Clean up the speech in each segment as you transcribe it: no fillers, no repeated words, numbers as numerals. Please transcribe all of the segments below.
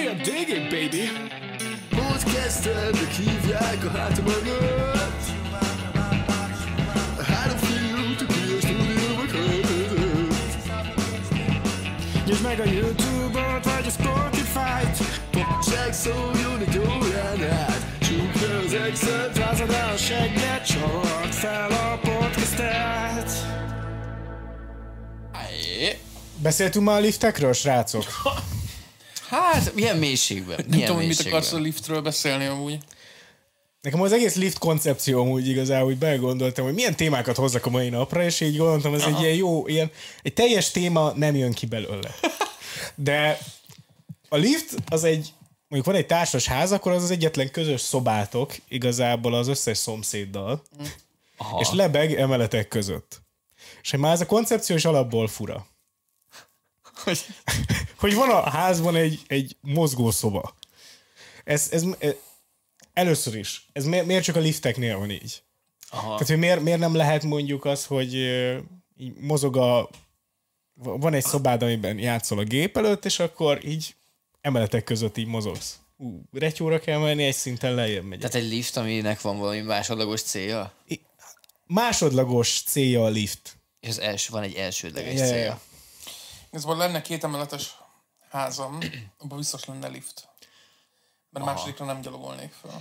I'm digging, baby. Most kezdetnek hívják a hátam mögött. I don't feel to be a stúdióba költözött. Nyisd meg a YouTube-ot, vagy a Spotify-t. Csak szóljon egy órán át. Csukd le az Excel-t, rázad el a segget, csavard fel a podcastet. Beszéltünk már a liftekről, srácok? Hát, milyen mélységben? Nem tudom, hogy mit akarsz a liftről beszélni amúgy. Nekem az egész lift koncepció úgy igazából, hogy belegondoltam, hogy milyen témákat hozzak a mai napra, és így gondoltam, ez egy ilyen jó, egy teljes téma nem jön ki belőle. De a lift az egy, mondjuk van egy társas ház, akkor az egyetlen közös szobátok igazából az összes szomszéddal, és lebeg emeletek között. És már ez a koncepció is alapból fura. Hogy van a házban egy mozgó szoba. Ez először is. Ez miért csak a lifteknél van így? Aha. Tehát, hogy miért nem lehet mondjuk az, hogy így mozog van egy szobád, amiben játszol a gép előtt, és akkor így emeletek között így mozogsz. Retyóra kell menni, egy szinten lejjebb megy. Tehát egy lift, aminek van valami másodlagos célja? Másodlagos célja a lift. És van egy elsődleges célja. Ez volt lenne 2 emeletes házam, abban biztos lenne lift. Mert a másodikra nem gyalogolnék fel.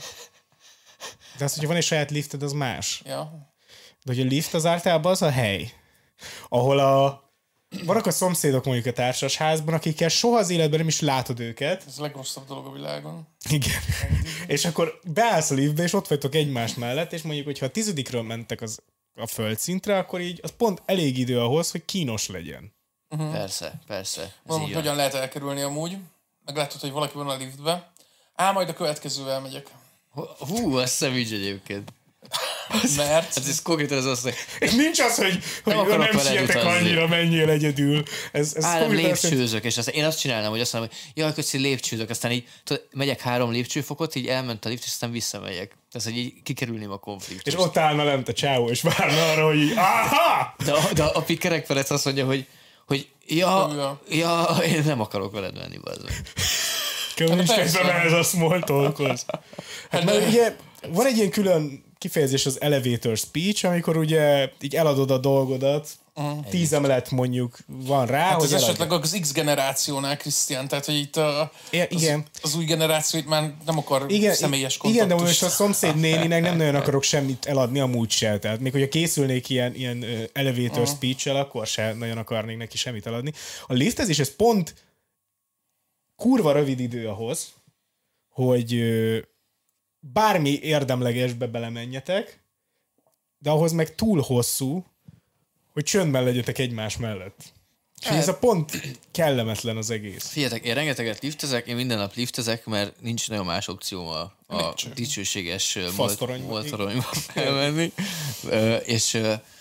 De az, hogyha van egy saját lifted, az más. Ja. De hogy a lift az általában az a hely, ahol vannak a szomszédok mondjuk a társasházban, akikkel soha az életben nem is látod őket. Ez a legrosszabb dolog a világon. Igen. És akkor beállsz a liftbe, és ott vagytok egymás mellett, és mondjuk, hogyha a 10-ről mentek a földszintre, akkor így az pont elég idő ahhoz, hogy kínos legyen. Persze. Mondom, hogyan lehet elkerülni amúgy. Meglátod, hogy valaki van a liftbe. Majd a következővel megyek. Hú, az szemügy egyébként. Mert? Hát ez konkrétan az azt, hogy... Nincs az, hogy nem sietek annyira, menjél egyedül. Ez lépcsőzök, és én azt csinálnám, hogy azt mondom, hogy jaj, köszi, lépcsőzök, aztán így megyek 3 lépcsőfokot, így elment a lift, és aztán visszamegyek. Tehát, hogy így kikerülném a konfliktust. És ott állna lent a csávó, és várna arra, hogy így, aha! De a Pikerek Perec azt mondja, hogy én nem akarok veled menni, bazzak. Nincs kezdve ez a small talkhoz. Hát mert ugye van egy ilyen külön kifejezés, az elevator speech, amikor ugye így eladod a dolgodat, 10 emelet mondjuk van rá, hát hogy ez esetleg az X generációnál, Krisztián, tehát hogy itt az új generáció itt már nem akar személyes kontaktust. Igen, de most a szomszéd néninek nem nagyon akarok semmit eladni, amúgy se. Tehát még hogyha készülnék ilyen elevator speech-el, akkor se nagyon akarnék neki semmit eladni. A liftezés, ez pont kurva rövid idő ahhoz, hogy bármi érdemlegesbe belemenjetek, de ahhoz meg túl hosszú, hogy csöndben legyetek egymás mellett. És ez a pont kellemetlen az egész. Figyeljetek, én rengeteget liftezek, én minden nap liftezek, mert nincs nagyon más opcióm a dicsőséges moltoronyba felmenni. És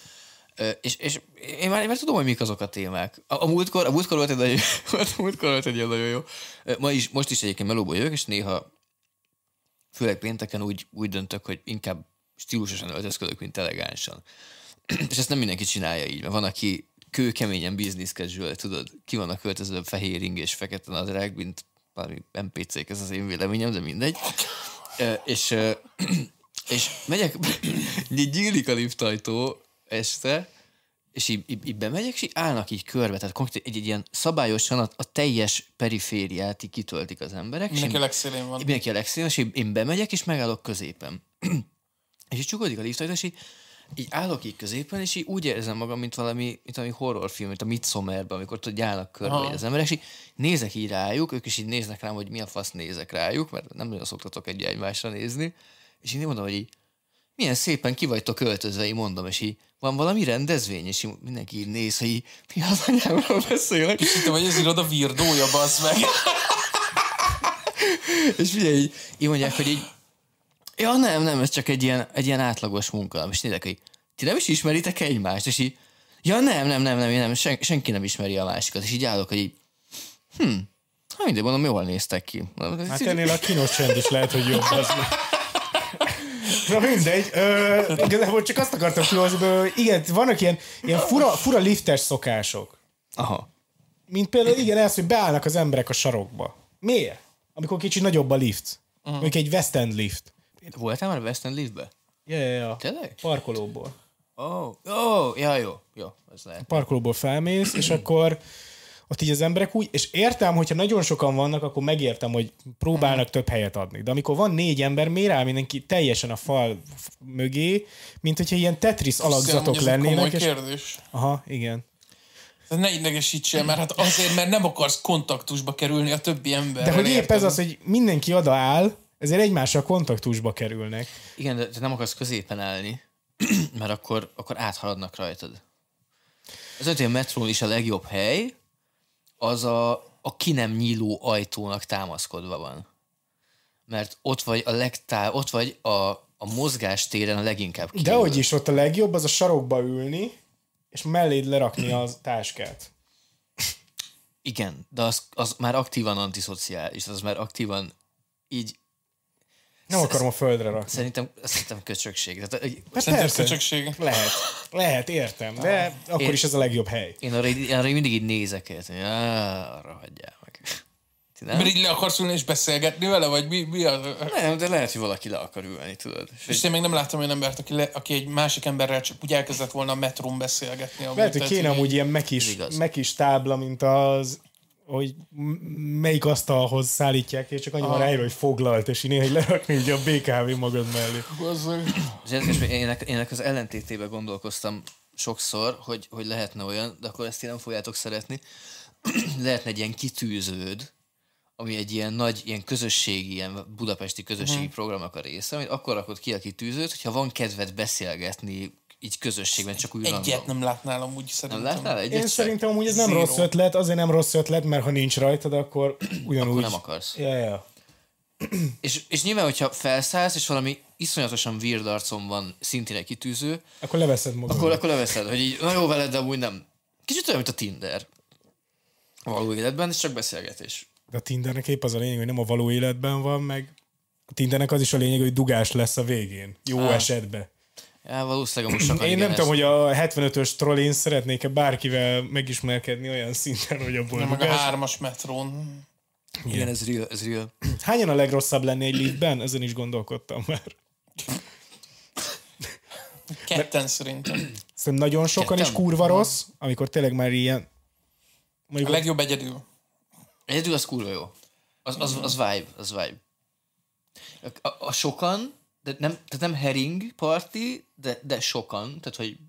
én már tudom, hogy mik azok a témák. A múltkor volt egy nagyon jó. Most is egyébként melóból jövök, és néha főleg pénteken úgy döntök, hogy inkább stílusosan öltözködök, mint elegánsan. És ezt nem mindenki csinálja így, mert van, aki kőkeményen business casual, tudod, ki vannak költözve fehér ing és fekete nadrág, mint valami NPC-k, ez az én véleményem, de mindegy. És megyek, nyílik a liftajtó este, és így bemegyek, és így állnak így körbe, tehát konkrétan egy ilyen szabályosan a teljes perifériát így kitöltik az emberek. Mindenki a legszélén van. Mindenki a legszélén, és én bemegyek, és megállok középen. És így csukodik a liftajtó, és így állok így középen, és így úgy érzem magam, mint valami horrorfilm, mint a Midsommerben, amikor tudod, állnak körbe az emberek, és így nézek így rájuk, ők is így néznek rám, hogy mi a fasz nézek rájuk, mert nem nagyon szoktatok egymásra nézni, és én mondom, hogy így, milyen szépen ki vagytok öltözve, így mondom, és így van valami rendezvény, és így mindenki így néz, hogy így, mi az anyámról beszélek. És hittem, hogy ez iroda virdója, bassz meg. És figyelj, így mondják, hogy így, ja nem, ez csak egy ilyen átlagos munka. És nézek, hogy ti nem is ismeritek egymást, és így, ja nem, senki nem ismeri a másikat, és így állok, hogy így, mindegy, mondom, jól néztek ki. Hát ennél a kínos csend is lehet, hogy jobb az. Na mindegy, igazából csak azt akartam kihozni, hogy igen, vannak ilyen fura liftes szokások. Aha. Mint például igen, ez, hogy beállnak az emberek a sarokba. Miért? amikor kicsit nagyobb a lift. Mondjuk egy West End lift. Voltál már West End liftbe? Ja. Tényleg? Parkolóból. Jó, ez lehet. Parkolóból felmész, és akkor ott így az emberek úgy, és értem, hogyha nagyon sokan vannak, akkor megértem, hogy próbálnak több helyet adni. De amikor van 4 ember, miért áll mindenki teljesen a fal mögé, mint hogyha ilyen Tetris alakzatok lennének. Ez kérdés. Aha, igen. Ne idegesítsél, mert hát azért, mert nem akarsz kontaktusba kerülni a többi emberrel. De hogy épp ez az, hogy mindenki oda áll, ezért egymással kontaktusba kerülnek. Igen, de te nem akarsz középen állni, mert akkor áthaladnak rajtad. Az ötén metrón is a legjobb hely, az a ki nem nyíló ajtónak támaszkodva van. Mert ott vagy ott vagy a mozgástéren a leginkább kívül. Dehogy is ott a legjobb, az a sarokba ülni, és melléd lerakni a táskát. Igen, de az már aktívan antiszociális, az már aktívan így... Nem akarom a földre rakni. Szerintem köcsökség. Szerintem köcsökség. Lehet, értem, de akkor is ez a legjobb hely. Én arra mindig így nézek, hogy arra hagyjál meg. Mert így le akarsz ülni és beszélgetni vele, vagy mi az? Nem, de lehet, hogy valaki le akar ülni, tudod. És én még nem láttam olyan embert, aki egy másik emberrel csak úgy elkezdett volna a metrón beszélgetni. Lehet, hogy kéne amúgy ilyen mekis tábla, mint az, hogy melyik asztalhoz szállítják, és csak annyi van ráírva, hogy foglalt, és így néha lerakni ugye a BKV magad mellé. Én az ellentétébe gondolkoztam sokszor, hogy lehetne olyan, de akkor ezt én nem fogjátok szeretni, lehetne egy ilyen kitűződ, ami egy ilyen nagy, ilyen közösségi, ilyen budapesti közösségi programnak a része, amit akkor rakod ki a kitűzőt, hogyha van kedved beszélgetni így közösségben, csak úgy random. Egyet nem látnál amúgy szerintem. Nem láttál egyet? Én szerintem amúgy ez nem rossz ötlet, azért nem rossz ötlet, mert ha nincs rajtad, akkor ugyanúgy... Akkor nem akarsz. Ja. És nyilván, hogyha felszállsz, és valami iszonyatosan weird arcon van szintén egy kitűző, akkor leveszed magad. Akkor leveszed, hogy így, na jó veled, de amúgy nem. Kicsit olyan, mint a Tinder. A való életben, ez csak beszélgetés. De a Tindernek épp az a lényeg, hogy nem a való életben van, meg a Tindernek az is a lényeg, hogy dugás lesz a végén. Jó esetben. Ja, valószínűleg most sokan. Én nem tudom, hogy a 75-ös trollén szeretnék-e bárkivel megismerkedni olyan szinten, hogy abból meg a dugás. 3-as metrón. Igen, ez real. Hányan a legrosszabb lenni egy liftben? Ezen is gondolkodtam már. Ketten szerintem. Szerintem nagyon sokan is kurva rossz, amikor tényleg már ilyen... A legjobb egyedül. Egyedül az kurva jó. Az vibe. A sokan, de nem herring party, de sokan, tehát hogy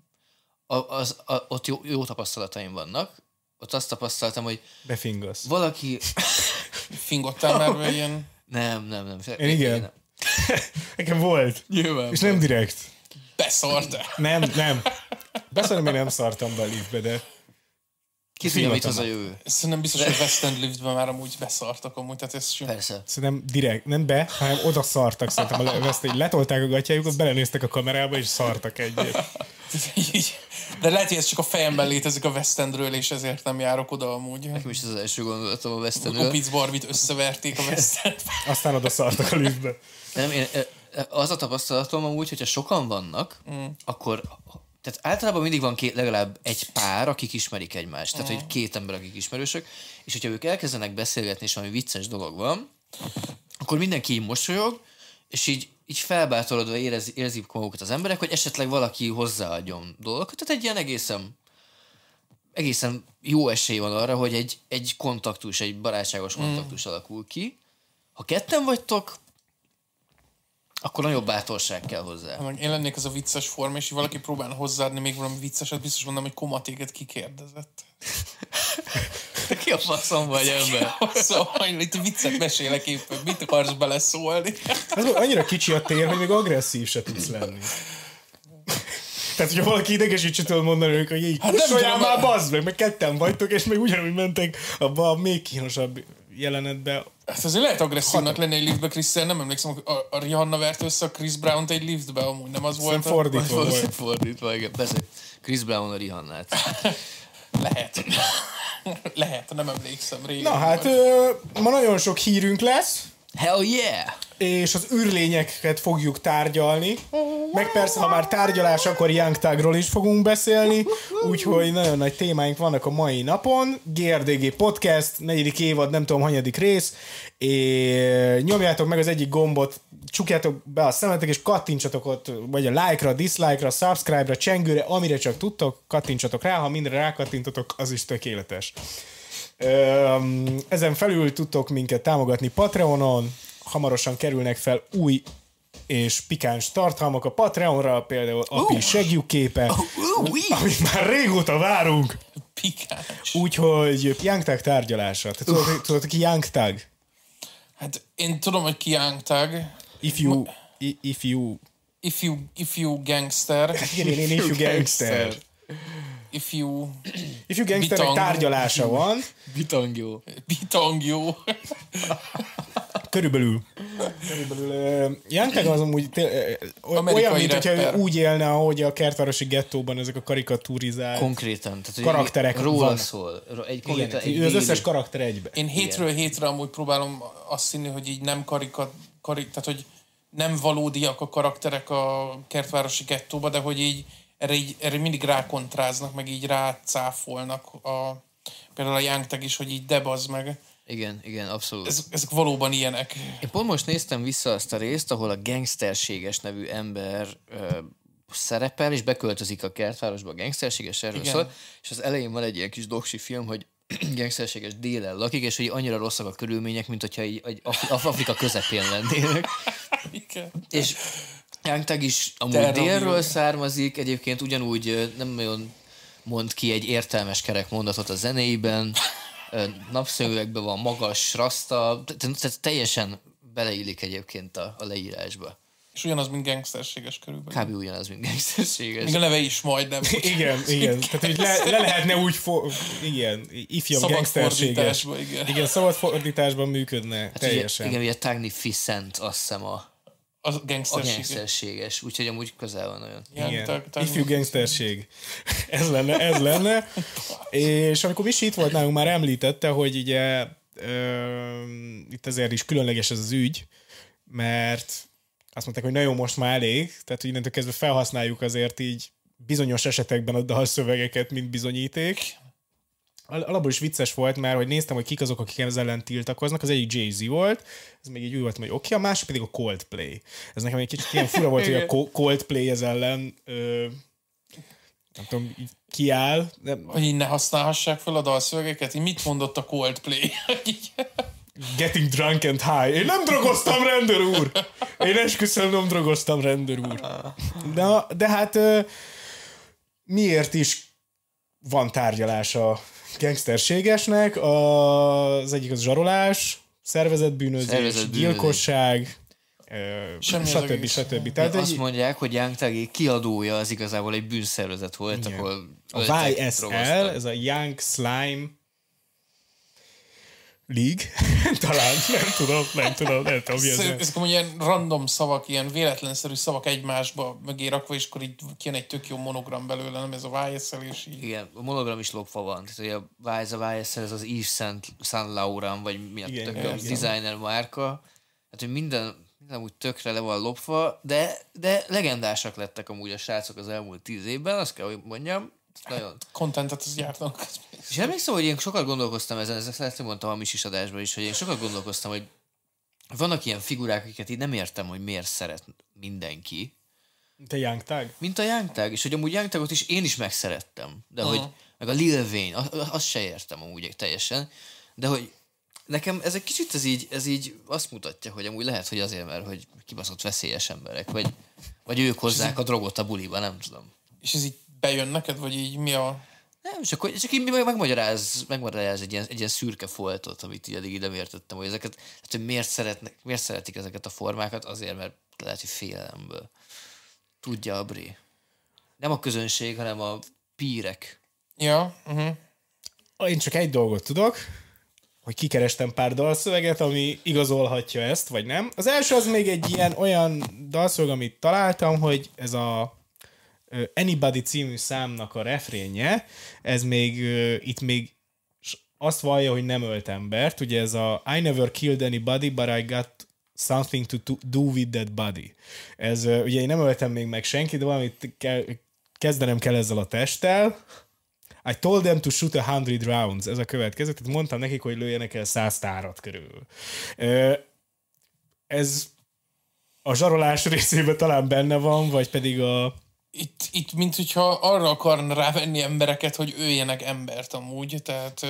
ott jó tapasztalataim vannak. Ott azt tapasztaltam, hogy befingasz. Valaki... Fingottál már be ilyen... Nem. Én igen. Nekem volt. Nyilván. És nem direkt. Beszartál. Nem. Beszarni még nem szartam be a liftbe, de... Ki tudja, mit hoz a jövő. Szerintem biztos, hogy West End liftben már amúgy beszartak amúgy, tehát ez sem... Persze. Szerintem direkt, nem be, hanem oda szartak szerintem. Letolták a gatyájukat, belenéztek a kamerába, és szartak egyet. De lehet, hogy ez csak a fejemben létezik a West Endről, és ezért nem járok oda amúgy. Nekem is ez az első gondolatom a West Endről. Opic Barbit összeverték a West Endbe. Aztán oda szartak a liftbe. Az a tapasztalatom amúgy, hogyha sokan vannak, akkor... Tehát általában mindig van legalább egy pár, akik ismerik egymást. Tehát, hogy 2 ember, akik ismerősök. És hogyha ők elkezdenek beszélgetni, és valami vicces dolog van, akkor mindenki így mosolyog, és így felbátorodva érzik magukat az emberek, hogy esetleg valaki hozzáadjon dolgokat. Tehát egy ilyen egészen jó esély van arra, hogy egy kontaktus, egy barátságos kontaktus alakul ki. Ha 2 vagytok, akkor nagyobb bátorság kell hozzá. Én lennék az a vicces forma, és valaki próbálna hozzáadni még valami vicceset, biztos mondom, hogy Komatéket kikérdezett. Te ki a faszom vagy, ember? Szóval itt viccet mesélek éppen, mit akarsz beleszólni? Ez annyira kicsi a tér, hogy még agresszív se tudsz lenni. Tehát, hogyha valaki idegesítse, tudod mondani, hogy így soljál már, bazd meg 2 vagytok, és még ugyanúgy mentek abba a még kínosabb jelenetbe. Hát azért lehet agresszívnak lenni egy liftbe, Krisztián, nem emlékszem, a Rihanna vert össze a Chris Brown-t egy liftbe, amúgy nem az volt. Fordítva volt. Fordítva, igen. Persze, Chris Brown a Rihannát. Lehet, nem emlékszem régen. Na hát, ma nagyon sok hírünk lesz. Hell yeah! És az űrlényeket fogjuk tárgyalni. Meg persze, ha már tárgyalás, akkor Young Thugról is fogunk beszélni. Úgyhogy nagyon nagy témáink vannak a mai napon. GRDG Podcast, 4. évad, nem tudom, hanyadik rész. És nyomjátok meg az egyik gombot, csukjátok be a szemetek, és kattintsatok ott, vagy a like-ra, dislike-ra, subscribe-ra, csengőre, amire csak tudtok, kattintsatok rá. Ha mindre rákattintotok, az is tökéletes. Ezen felül tudtok minket támogatni Patreonon, hamarosan kerülnek fel új és pikáns tartalmak a Patreonra, például Api segjuképe, amit már régóta várunk. Pikáns. Úgyhogy Young Thug tárgyalása. Te tudod, ki Young Thug? Hát én tudom, hogy ki Young Thug. If you gangster. Igen, if you gangster. If you gangsternek tárgyalása van. Bitangyó. Körülbelül Young Thug az amúgy olyan, mint hogyha ő úgy élne, ahogy a kertvárosi gettóban ezek a karikaturizált konkrétan, tehát, karakterek róla van. Szól. Ő az összes karakter egybe. Én hétről hétre amúgy próbálom azt hinni, hogy így nem tehát hogy nem valódiak a karakterek a kertvárosi gettóba, de hogy így erre mindig rákontráznak, meg így rácáfolnak például a Young Thug is, hogy így debazd meg. Igen, abszolút. Ezek valóban ilyenek. Én pont most néztem vissza azt a részt, ahol a gangsterséges nevű ember szerepel, és beköltözik a kertvárosba, a gangsterséges, erről szól, és az elején van egy ilyen kis doksi film, hogy gangsterséges délen lakik, és hogy annyira rosszak a körülmények, mint hogyha így Afrika közepén lennének. Igen. És Young Thug is amúgy délről származik, egyébként ugyanúgy nem nagyon mond ki egy értelmes kerek mondatot a zenéiben, napszemüvegben van, magas, rasta, tehát teljesen beleillik egyébként a leírásba. És ugyanaz, mint gangsterséges körülbelül. Kb. Ugyanaz, mint gangsterséges. Még a neve is majdnem. Igen. Tehát, hogy le lehetne úgy igen, ifjabb gangsterséges. Igen, szabad fordításban működne hát teljesen. Igen, ugye Magnificent, azt hiszem a gangsterséges. Úgyhogy amúgy közel van olyan. Igen, ifjú gangsterség. Ez lenne. És amikor Visi itt volt nálunk, már említette, hogy ugye itt azért is különleges ez az ügy, mert azt mondták, hogy na jó, most már elég, tehát hogy innentől kezdve felhasználjuk azért így bizonyos esetekben a dalszövegeket, mint bizonyíték. Alapból is vicces volt, mert hogy néztem, hogy kik azok, akik ezzel ellen tiltakoznak, az egyik Jay-Z volt, ez még így úgy voltam, hogy oké, a másik pedig a Coldplay. Ez nekem egy kicsit ilyen fura volt, hogy a Coldplay ez ellen nem tudom, kiáll. Hogy így ne használhassák fel a dalszövegeket? Így mit mondott a Coldplay? Getting drunk and high. Én nem drogoztam, rendőr úr! Én esküszöm, nem drogoztam, rendőr úr. De hát miért is van tárgyalás a gangsterségesnek? Az egyik az zsarolás, szervezetbűnözés, gyilkosság, stb. Tehát azt mondják, hogy Young Thug kiadója az igazából egy bűnszervezet volt, igen, ahol a YSL, ez a Young Slime League. Talán, nem tudom mi ez. Ezek amúgy ilyen random szavak, ilyen véletlenszerű szavak egymásba mögé rakva, és akkor így kijön egy tök jó monogram belőle, nem ez a YSL és így. Igen, a monogram is lopva van. Tehát a YSL, ez az Yves Saint Laurent, vagy mi a designer márka. Hát, hogy minden úgy tökre le van lopva, de legendásak lettek amúgy a srácok az elmúlt 10 évben, azt kell, hogy mondjam. Nagyon. Contentet az gyártanak. És emlékszem, hogy én sokat gondolkoztam ezen, ezt lehet, hogy mondtam a Misis adásban is, hogy én sokat gondolkoztam, hogy vannak ilyen figurák, akiket így nem értem, hogy miért szeret mindenki. Mint a Young Thug? Mint a Young Thug, és hogy amúgy Young Thugot is én is megszerettem, de hogy meg a Lil Wayne, azt se értem amúgy teljesen, de hogy nekem ez egy kicsit ez így azt mutatja, hogy amúgy lehet, hogy azért, mert hogy kibaszott veszélyes emberek, vagy ők hozzák a drogot a buliba, nem tudom. És ez így bejön neked, vagy így mi a... Nem, csak így megmagyaráz egy ilyen szürke foltot, amit így eddig nem értettem, hogy ezeket, hát, hogy miért szeretik ezeket a formákat, azért, mert lehet, hogy félelemből. Tudja a Bri. Nem a közönség, hanem a pírek. Ja, Én csak egy dolgot tudok, hogy kikerestem pár dalszöveget, ami igazolhatja ezt, vagy nem. Az első az még egy ilyen olyan dalszöveg, amit találtam, hogy ez a Anybody című számnak a refrénje, ez még itt még azt vallja, hogy nem ölt embert. Ugye ez a I never killed anybody, but I got something to do with that body. Ez, ugye én nem öltem még meg senkit, de valamit kezdenem kell ezzel a testtel. I told them to shoot 100 rounds. Ez a következő. Tehát mondtam nekik, hogy lőjenek el 100 tárat körül. Ez a zsarolás részében talán benne van, vagy pedig a... Itt mint hogyha arra akarna rávenni embereket, hogy öljenek embert amúgy, tehát...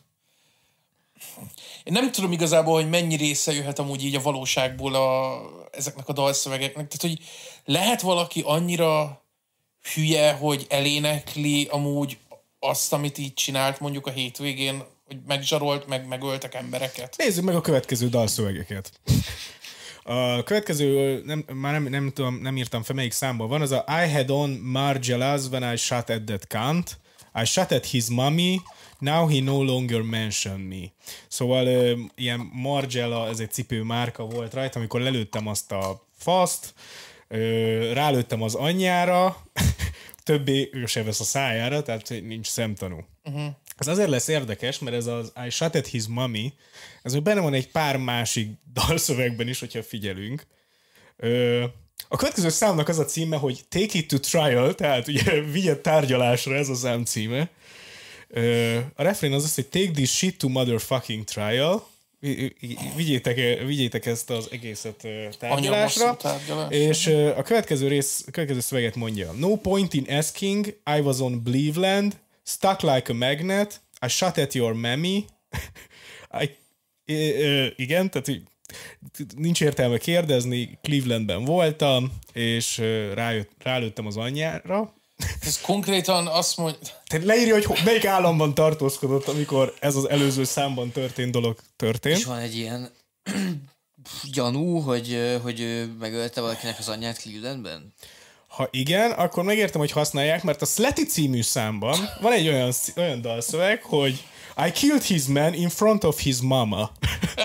Én nem tudom igazából, hogy mennyi része jöhet amúgy így a valóságból ezeknek a dalszövegeknek. Tehát, hogy lehet valaki annyira hülye, hogy elénekli amúgy azt, amit így csinált mondjuk a hétvégén, hogy megzsarolt, megöltek embereket. Nézzük meg a következő dalszövegeket. A következő, nem tudom, nem írtam fel, melyik számban van, az a I had on Margiela's when I shot at that cunt. I shot at his mommy. Now he no longer mentioned me. Szóval ilyen Margiela, ez egy cipőmárka volt rajta, amikor lelőttem azt a faszt, rálőttem az anyjára, többé ő se vesz a szájára, tehát nincs szemtanú. Ez azért lesz érdekes, mert ez az I shot at his mommy, ez benne van egy pár másik dalszövegben is, hogyha figyelünk. A következő számnak az a címe, hogy Take it to trial, tehát ugye vigye tárgyalásra, ez a szám címe. A refrén az hogy take this shit to motherfucking trial. Vigyétek ezt az egészet tárgyalásra. És a következő szöveget mondja. No point in asking, I was on Cleveland, stuck like a magnet, I shot at your mammy. Igen, tehát nincs értelme kérdezni, Clevelandben voltam, és rálőttem az anyjára. Ez konkrétan azt mondja... Tehát leírja, hogy melyik államban tartózkodott, amikor ez az előző számban történt dolog történt. És van egy ilyen gyanú, hogy ő megölte valakinek az anyját Clevelandben? Ha igen, akkor megértem, hogy használják, mert a Sletty című számban van egy olyan dalszöveg, hogy I killed his man in front of his mama.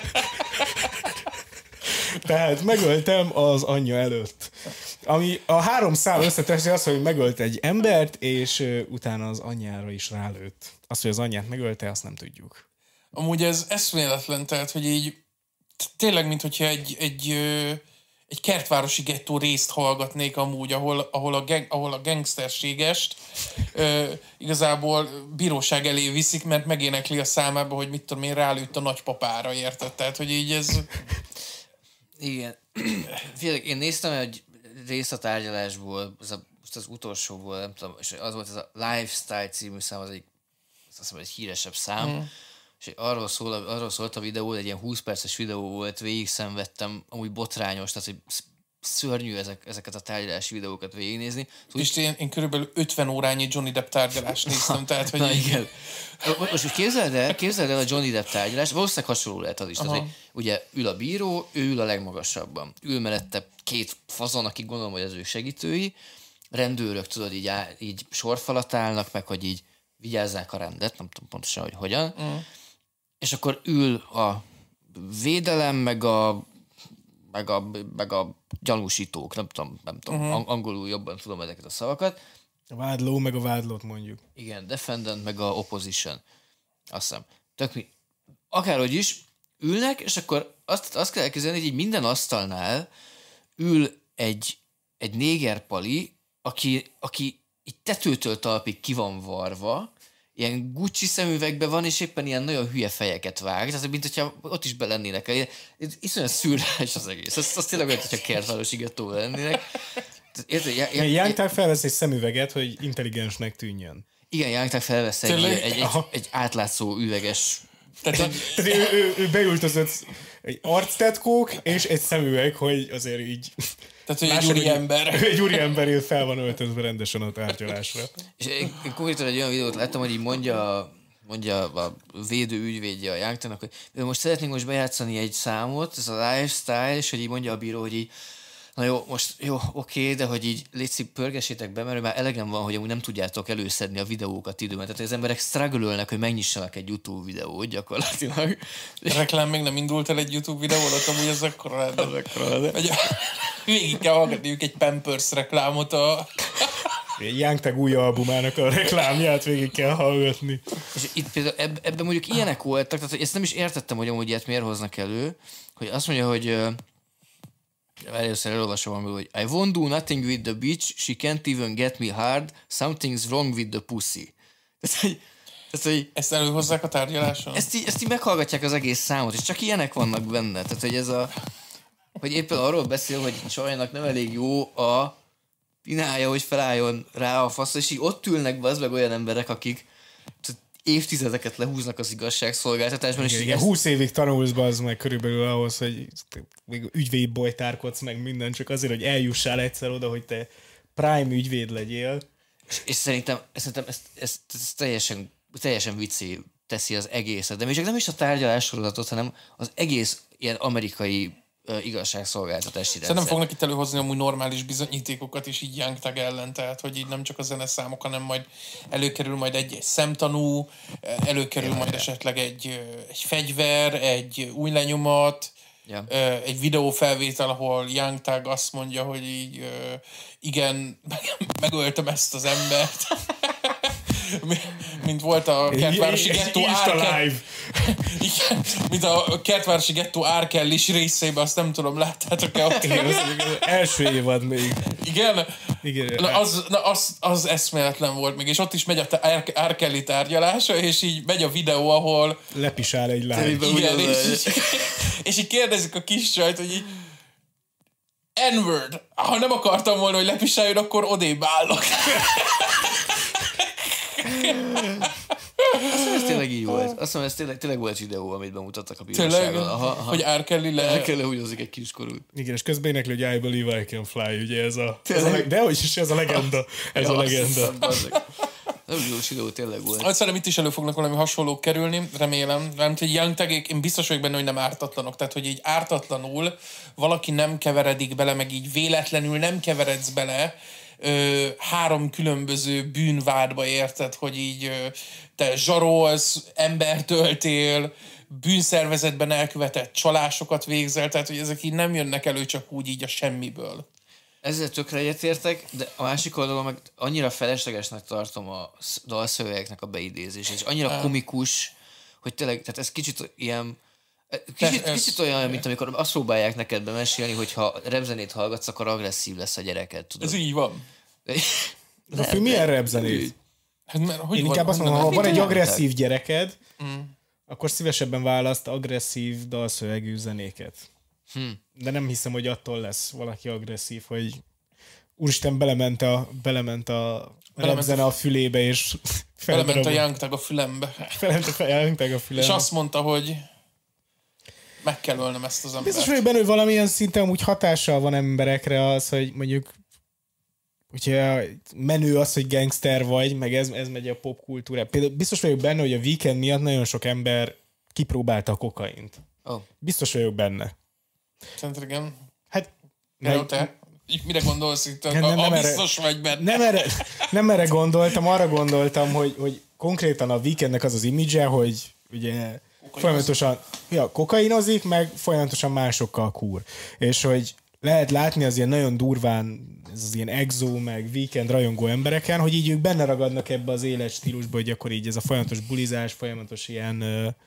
Tehát megöltem az anyja előtt. Ami a három szám összetesi az, hogy megölt egy embert, és utána az anyjára is rálőtt. Azt, hogy az anyját megölte, azt nem tudjuk. Amúgy ez eszméletlen, tehát, hogy így tényleg, mint hogyha egy kertvárosi gettó részt hallgatnék amúgy, ahol a gangsterségest igazából bíróság elé viszik, mert megénekli a számába, hogy mit tudom én, rálőtt a nagypapára, érted? Tehát, hogy így ez... Igen. Figyelj, én néztem egy részt a tárgyalásból, az utolsóból, nem tudom, és az volt ez a Lifestyle című szám, az azt hiszem, egy híresebb szám, és arról szólt a videó, egy ilyen 20 perces videó volt, végig szenvedtem, amúgy botrányos, tehát hogy szörnyű ezeket a tárgyalási videókat végignézni. És én körülbelül 50 órányi Johnny Depp tárgyalást néztem, tehát hogy... Na, igen. Most képzeld el a Johnny Depp tárgyalást, valószínűleg hasonló lehet az is. Tehát, hogy ugye ül a bíró, ő ül a legmagasabban. Ül mellette két fazon, akik gondolom, hogy az ő segítői, rendőrök, tudod, így sorfalat állnak, meg hogy így vigyázzák a rendet, nem tudom pontosan, hogy hogyan. És akkor ül a védelem, meg a gyanúsítók, nem tudom, angolul jobban tudom ezeket a szavakat. A vádló, meg a vádlót mondjuk. Igen, defendant, meg a opposition. Azt hiszem. Akárhogy is ülnek, és akkor azt kell elképzelni, hogy így minden asztalnál ül egy négerpali, aki így tetőtől talpig ki van varva, ilyen Gucci szemüvegben van, és éppen ilyen nagyon hülye fejeket vág. Tehát, mint hogyha ott is belennének. Iszonyat szürreális az egész. Azt tényleg olyan, hogyha kertvárosi gettó lennének. Young Thug felvesz egy szemüveget, hogy intelligensnek tűnjön. Igen, Young Thug felvesz egy átlátszó üveges... Tehát ő beültözött egy arctetkók és egy szemüveg, hogy azért így... Tehát, hogy egy úriember. Egy úriember fel van öltözve rendesen a tárgyalásra. És én konkrétan egy olyan videót láttam, hogy így mondja a védő ügyvédje a Young Thugnak, hogy most szeretnénk bejátszani egy számot, ez a Lifestyle, és hogy így mondja a bíró, hogy így na jó, oké, de hogy így létszik, pörgessétek be, mert már elegem van, hogy amúgy nem tudjátok előszedni a videókat időben. Tehát az emberek struggle-ölnek, hogy megnyissanak egy YouTube videót gyakorlatilag. A reklám még nem indult el egy YouTube videót, amúgy ez akkora lenne. Végig kell hallgatniuk egy Pampers reklámot Young Thug új albumának a reklámját végig kell hallgatni. És itt például ebben mondjuk ilyenek voltak, tehát ezt nem is értettem, hogy amúgy ilyet miért hoznak elő, hogy azt mondja, hogy először elolvasom amúgy, hogy I won't do nothing with the bitch, she can't even get me hard, something's wrong with the pussy. hogy ezt előhozzák a tárgyaláson? Ezt így meghallgatják az egész számot, és csak ilyenek vannak benne. Tehát, hogy ez hogy éppen arról beszél, hogy csajnak nem elég jó a pinája, hogy felálljon rá a fasz, és így ott ülnek be az meg olyan emberek, akik évtizedeket lehúznak az igazságszolgáltatásban. Igen, 20 évig tanulsz be az meg körülbelül ahhoz, hogy még ügyvéd bolytárkodsz meg minden, csak azért, hogy eljussál egyszer oda, hogy te prime ügyvéd legyél. És szerintem ez teljesen vicci teszi az egészet. De még csak nem is a tárgyalássorozatot, hanem az egész ilyen amerikai igazságszolgáltatási rendszer. Szerintem fognak itt előhozni amúgy normális bizonyítékokat is így Young Thug ellen, tehát hogy így nem csak a zeneszámok, hanem majd előkerül majd egy szemtanú, előkerül majd esetleg egy fegyver, egy új lenyomat, egy videófelvétel, ahol Young Thug azt mondja, hogy így igen, megöltem ezt az embert. Mint volt a Kertvárosi Gettó mint a Kertvárosi Gettó R. Kelly-s részében, azt nem tudom, láttátok-e ott? Igen, az első évad még. Igen? Az eszméletlen volt még, és ott is megy a R. Kelly tárgyalása, és így megy a videó, ahol lepisál egy lány. Igen, és így kérdezik a kis csajt, hogy így N-word. Ha nem akartam volna, hogy lepisáljon, akkor odébb állok. Ez tényleg így volt. Azt mondom, ez tényleg volt videó, amit bemutattak a bíróságon. Hogy R. Kelly lehúgyozik egy kiskorút. Igen, és közben énekli, hogy I believe I can fly, ugye de hogy is ez a legenda. Ez a legenda. Nem videós videó tényleg volt. Azt szerintem itt is elő fognak valami hasonlók kerülni, remélem. Mert hogy Young Thug, én biztos vagyok benne, hogy nem ártatlanok. Tehát, hogy így ártatlanul valaki nem keveredik bele, meg így véletlenül nem keveredsz bele 3 különböző bűnvádba, érted, hogy így te zsarolsz, embert öltél, bűnszervezetben elkövetett csalásokat végzel, tehát hogy ezek így nem jönnek elő csak úgy így a semmiből. Ezzel tökre egyetértek, de a másik oldalon meg annyira feleslegesnek tartom a dalszövegeknek a beidézés, és annyira komikus, hogy tényleg, tehát ez kicsit ilyen Kicsit olyan, mint amikor azt próbálják neked bemesélni, hogy ha repzenét hallgatsz, akkor agresszív lesz a gyereked, tudod. Ez így van. A film milyen repzenét? Hát, én inkább azt mondom, ha van egy agresszív gyereked, akkor szívesebben választ agresszív dalszövegű zenéket. De nem hiszem, hogy attól lesz valaki agresszív, hogy úristen belement a repzene a fülébe, és belement a Young Thug a fülembe. És azt mondta, hogy meg kell ölnem ezt az embert. Biztos vagyok benne, hogy valamilyen szinten úgy hatással van emberekre az, hogy mondjuk hogyha menő az, hogy gangster vagy, meg ez megy a popkultúra. Például biztos vagyok benne, hogy a Weekend miatt nagyon sok ember kipróbálta a kokaint. Oh. Biztos vagyok benne. Szerinted igen? Hát... te? Mire gondolsz itt? Biztos vagy benne. Nem erre gondoltam, arra gondoltam, hogy konkrétan a Weekendnek az az imidzse, hogy ugye folyamatosan kokainozik, meg folyamatosan másokkal kúr. És hogy lehet látni az ilyen nagyon durván, ez az ilyen exo, meg Weekend rajongó embereken, hogy így ők benne ragadnak ebbe az életstílusba, hogy akkor így ez a folyamatos bulizás, folyamatos ilyen...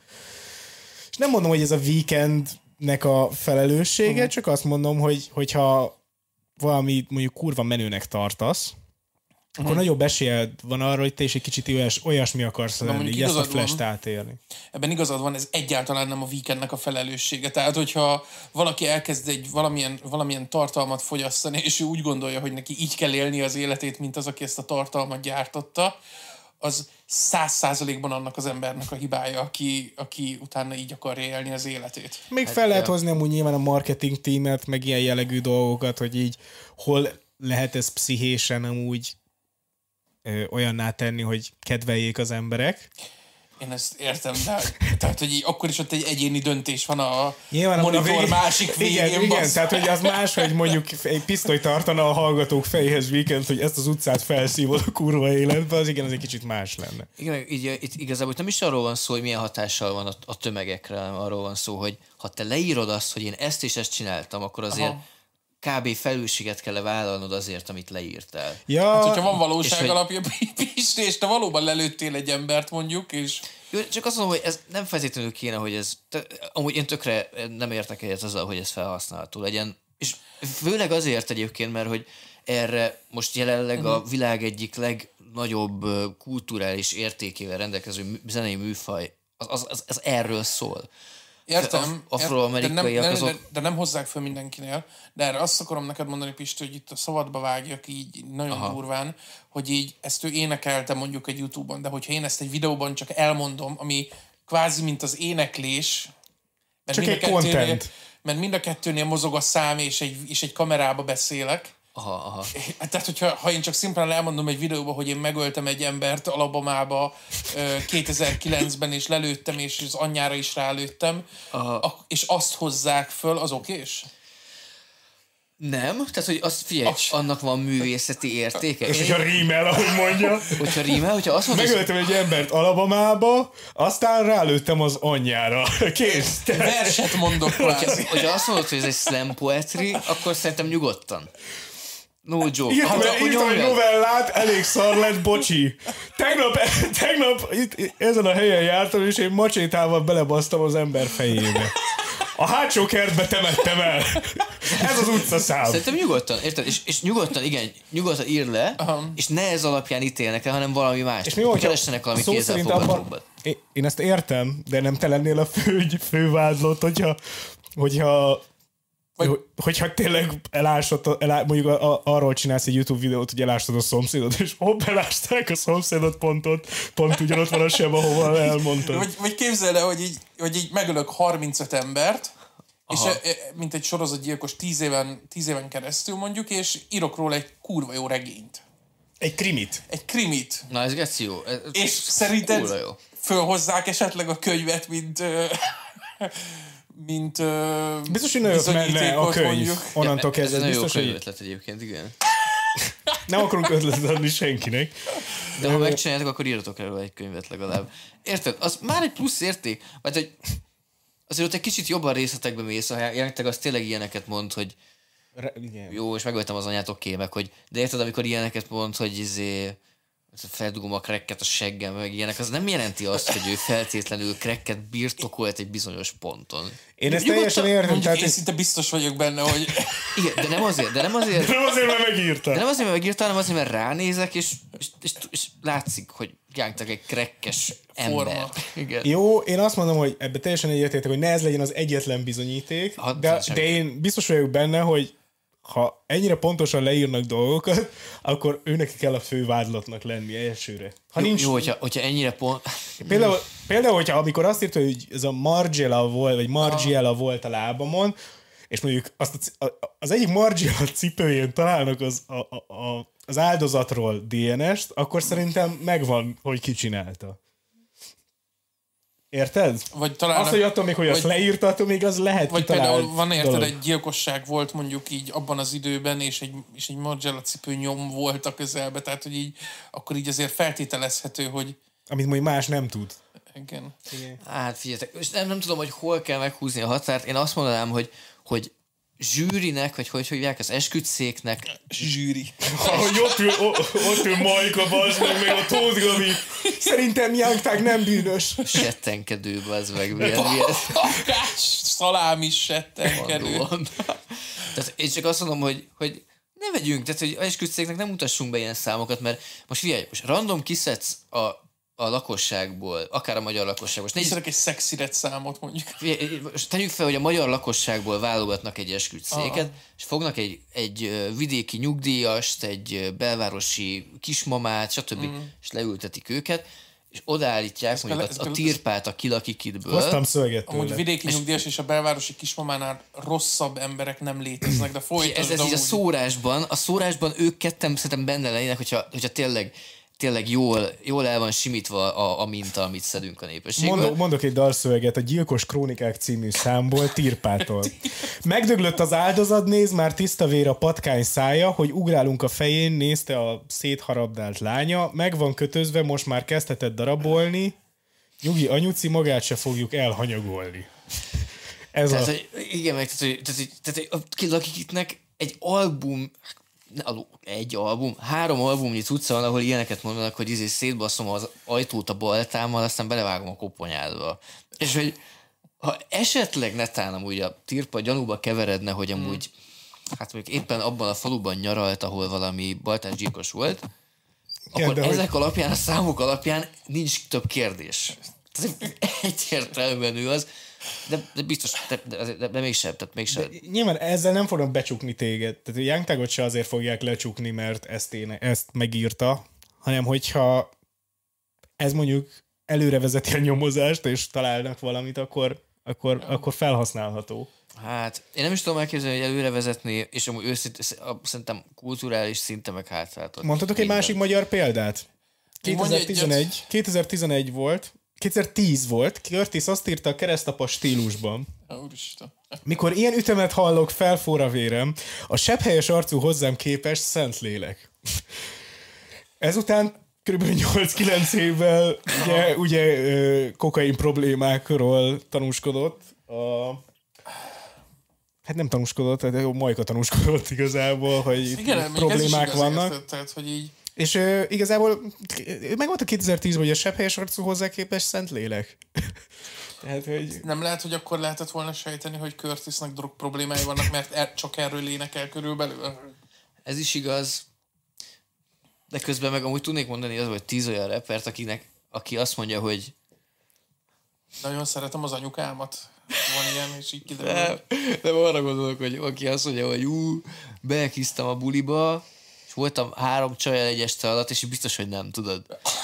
És nem mondom, hogy ez a Weekendnek a felelőssége, csak azt mondom, hogyha valami mondjuk kurva menőnek tartasz, akkor nagyobb esélyed van arra, hogy te is egy kicsit olyasmi akarsz lenni, így ezt a flash-t átélni. Ebben igazad van, ez egyáltalán nem a Weekendnek a felelőssége. Tehát, hogyha valaki elkezd egy valamilyen tartalmat fogyasztani, és ő úgy gondolja, hogy neki így kell élni az életét, mint az, aki ezt a tartalmat gyártotta, az 100%-ban annak az embernek a hibája, aki utána így akarja élni az életét. Még fel lehet hozni amúgy nyilván a marketing teamet, meg ilyen jellegű dolgokat, hogy így hol lehet ez pszichésen amúgy olyanná tenni, hogy kedveljék az emberek. Én ezt értem, de tehát, hogy így, akkor is ott egy egyéni döntés van a nyilván monitor másik végén. Igen, tehát hogy az más, hogy mondjuk egy pisztoly tartana a hallgatók fejéhez Weekend, hogy ezt az utcát felszívod a kurva életbe, az igen, az egy kicsit más lenne. Igen, így, itt igazából nem is arról van szó, hogy milyen hatással van a tömegekre, hanem arról van szó, hogy ha te leírod azt, hogy én ezt és ezt csináltam, akkor azért kb. Felelősséget kell vállalnod azért, amit leírtál. Ja, Hát, hogyha van valóság és alapja, Pisti, és te valóban lelőttél egy embert mondjuk, és Jó, csak azt mondom, hogy ez nem feltétlenül kéne, hogy ez... Amúgy én tökre nem értek egyet azzal, hogy ez felhasználható legyen. És főleg azért egyébként, mert hogy erre most jelenleg a világ egyik legnagyobb kulturális értékével rendelkező zenei műfaj, az erről szól. értem, afroamerikaiak azok... de nem hozzák föl mindenkinél, de erre azt akarom neked mondani, Pisti, hogy itt a szabadba vágjak így nagyon durván, hogy így ezt ő énekelte mondjuk egy YouTube-on, de hogyha én ezt egy videóban csak elmondom, ami kvázi mint az éneklés, Csak egy content. mert mind a kettőnél mozog a szám, és egy kamerába beszélek. Aha. Tehát, hogyha én csak szimplán elmondom egy videóba, hogy én megöltem egy embert Alabamába 2009-ben, és lelőttem, és az anyjára is rálőttem, és azt hozzák föl, az okés? Nem, tehát hogy azt figyelj, annak van művészeti értéke. és hogyha rímel, ahogy mondja. Hogyha rímel, hogyha azt mondod, Megöltem egy embert Alabamába, aztán rálőttem az anyjára. Kész. Verset mondok rá. hogyha azt mondod, hogy ez egy slam poetry, akkor szerintem nyugodtan. No joke. Írtam egy novellát, elég szar lett, bocsi. Tegnap itt ezen a helyen jártam, és én macsétával belebasztam az ember fejébe. A hátsó kertbe temettem el. Ez az utcaszám. Szerintem nyugodtan, érted? És nyugodtan írd le, és ne ez alapján ítélnek el, hanem valami más. És mi van, keressenek valami kézzelfoghatóbbat. Én ezt értem, de nem te lennél a fővádlott, hogyha tényleg mondjuk arról csinálsz egy YouTube videót, hogy elástad a szomszédot, és hopp, elásták a szomszédot pont ugyanott van a seb, ahova elmondtad. Vagy képzeld el, hogy így megölök 35 embert, és mint egy sorozatgyilkos 10 éven keresztül mondjuk, és írok róla egy kurva jó regényt. Egy krimit. Na, ez geci jó. És szerinted fölhozzák esetleg a könyvet, mint biztos, hogy nagyot menne a könyv. Mondjuk. Onnantól kezdve. Ez biztos, nagyon jó ötlet egyébként, igen. Nem akarunk ötletet adni senkinek. De ha megcsináljátok, akkor írjatok erről egy könyvet legalább. Érted? Az már egy plusz érték. Mert hogy azért ott egy kicsit jobban részletekbe mész, ha jelenleg az tényleg ilyeneket mond, hogy jó, és megöltem az anyát, oké, meg hogy de érted, amikor ilyeneket mond, hogy feldugom a cracket a seggem, meg ilyenek, az nem jelenti azt, hogy ő feltétlenül cracket birtokolt egy bizonyos ponton. Én ezt teljesen értem. Én szinte biztos vagyok benne, hogy... Igen, de nem azért, mert megírta. De nem azért, mert megírta, hanem azért, mert ránézek, és látszik, hogy jártak egy crackes ember. Igen. Jó, én azt mondom, hogy ebbe teljesen egyetértek, hogy ne ez legyen az egyetlen bizonyíték, de én biztos vagyok benne, hogy ha ennyire pontosan leírnak dolgokat, akkor őnek kell a fő vádlottnak lenni elsőre. Ha nincs... Jó, hogyha ennyire Például, hogyha amikor azt írta, hogy ez a Margiela volt a lábamon, és mondjuk az egyik Margiela cipőjén találnak az áldozatról DNS-t, akkor szerintem megvan, hogy ki csinálta. Érted? Vagy talán azt, hogy attól még, hogy azt leírta, attól még az lehet vagy például van érted, egy gyilkosság volt mondjuk így abban az időben, és egy Margiela cipő nyom volt a közelbe, tehát hogy így, akkor így azért feltételezhető, hogy... Amit mondjuk más nem tud. Igen. Hát figyeljetek, nem tudom, hogy hol kell meghúzni a határt. Én azt mondanám, hogy zsűrinek, vagy hogy hívják, az esküdtszéknek... Zsűri. Ahogy ott ül Majka, bazd meg, meg a Tóth Gabi. Szerintem Jánkták nem bűnös. Settenkedő, bazd meg. Szalámi settenkedő. Tehát én csak azt mondom, hogy ne vegyünk, tehát hogy esküdtszéknek nem mutassunk be ilyen számokat, mert most figyelj, most random kiszedsz a lakosságból, akár a magyar lakosságból. Nézzük egy szexiret számot mondjuk. Most tegyük fel, hogy a magyar lakosságból válogatnak egy esküdtszéket, és fognak egy vidéki nyugdíjast, egy belvárosi kismamát, stb. És leültetik őket, és odaállítják mondjuk a tirpát a Kilakikidből. Hoztam szöveget tőle. Amúgy vidéki nyugdíjas és a belvárosi kismamánál rosszabb emberek nem léteznek, de folytasd. Ez így a szórásban ők ketten szerintem benne lennének, hogyha tényleg jól el van simítva a minta, amit szedünk a népességből. Mondok egy dalszöveget a Gyilkos Krónikák című számból, Tirpától. Megdöglött az áldozat, néz már tiszta vér a patkány szája, hogy ugrálunk a fején, nézte a szétharabdált lánya, meg van kötözve, most már kezdhetett darabolni, nyugi anyuci, magát se fogjuk elhanyagolni. Igen, tehát a Kilakikitnek egy album, három albumnyi cucca van, ahol ilyeneket mondanak, hogy szétbasszom az ajtót a baltámmal, aztán belevágom a koponyádba. És hogy ha esetleg netán amúgy a tirpa gyanúba keveredne, hogy amúgy hát mondjuk éppen abban a faluban nyaralt, ahol valami baltásgyilkos volt, akkor ezek alapján, a számok alapján nincs több kérdés. Egyértelműen ő az, de biztos, de mégsem. De nyilván ezzel nem fognak becsukni téged. Tehát a Young Thugot se azért fogják lecsukni, mert ezt megírta, hanem hogyha ez mondjuk előrevezeti a nyomozást, és találnak valamit, akkor felhasználható. Hát, én nem is tudom elképzelni, hogy előrevezetni, és amúgy őszintén, szerintem kulturális szinte meg hátráltat. Mondhatok egy másik magyar példát? 2011 volt, 2010 volt, Curtis azt írta a Keresztapa stílusban. Úristen. Mikor ilyen ütemet hallok, felforr a vérem, a sebhelyes arcú hozzám képest Szentlélek. Ezután kb. 8-9 évvel ugye kokain problémákról tanúskodott. Hát nem tanúskodott, de Majka tanúskodott igazából, hogy igen, problémák vannak. Tehát, hogy így... És igazából meg volt a 2010-ben, hogy a sebhelyes arcú hozzá képest Szentlélek. Tehát, hogy... Nem lehet, hogy akkor lehetett volna sejteni, hogy Curtisnek drog problémái vannak, mert csak erről énekel körülbelül. Ez is igaz. De közben meg amúgy tudnék mondani az, hogy 10 olyan rappert, aki azt mondja, hogy nagyon szeretem az anyukámat. Van ilyen, és így kiderül. Nem arra gondolok, hogy aki azt mondja, hogy beekiztem a buliba, és voltam 3 csajjal egy este alatt, és biztos, hogy nem, tudod.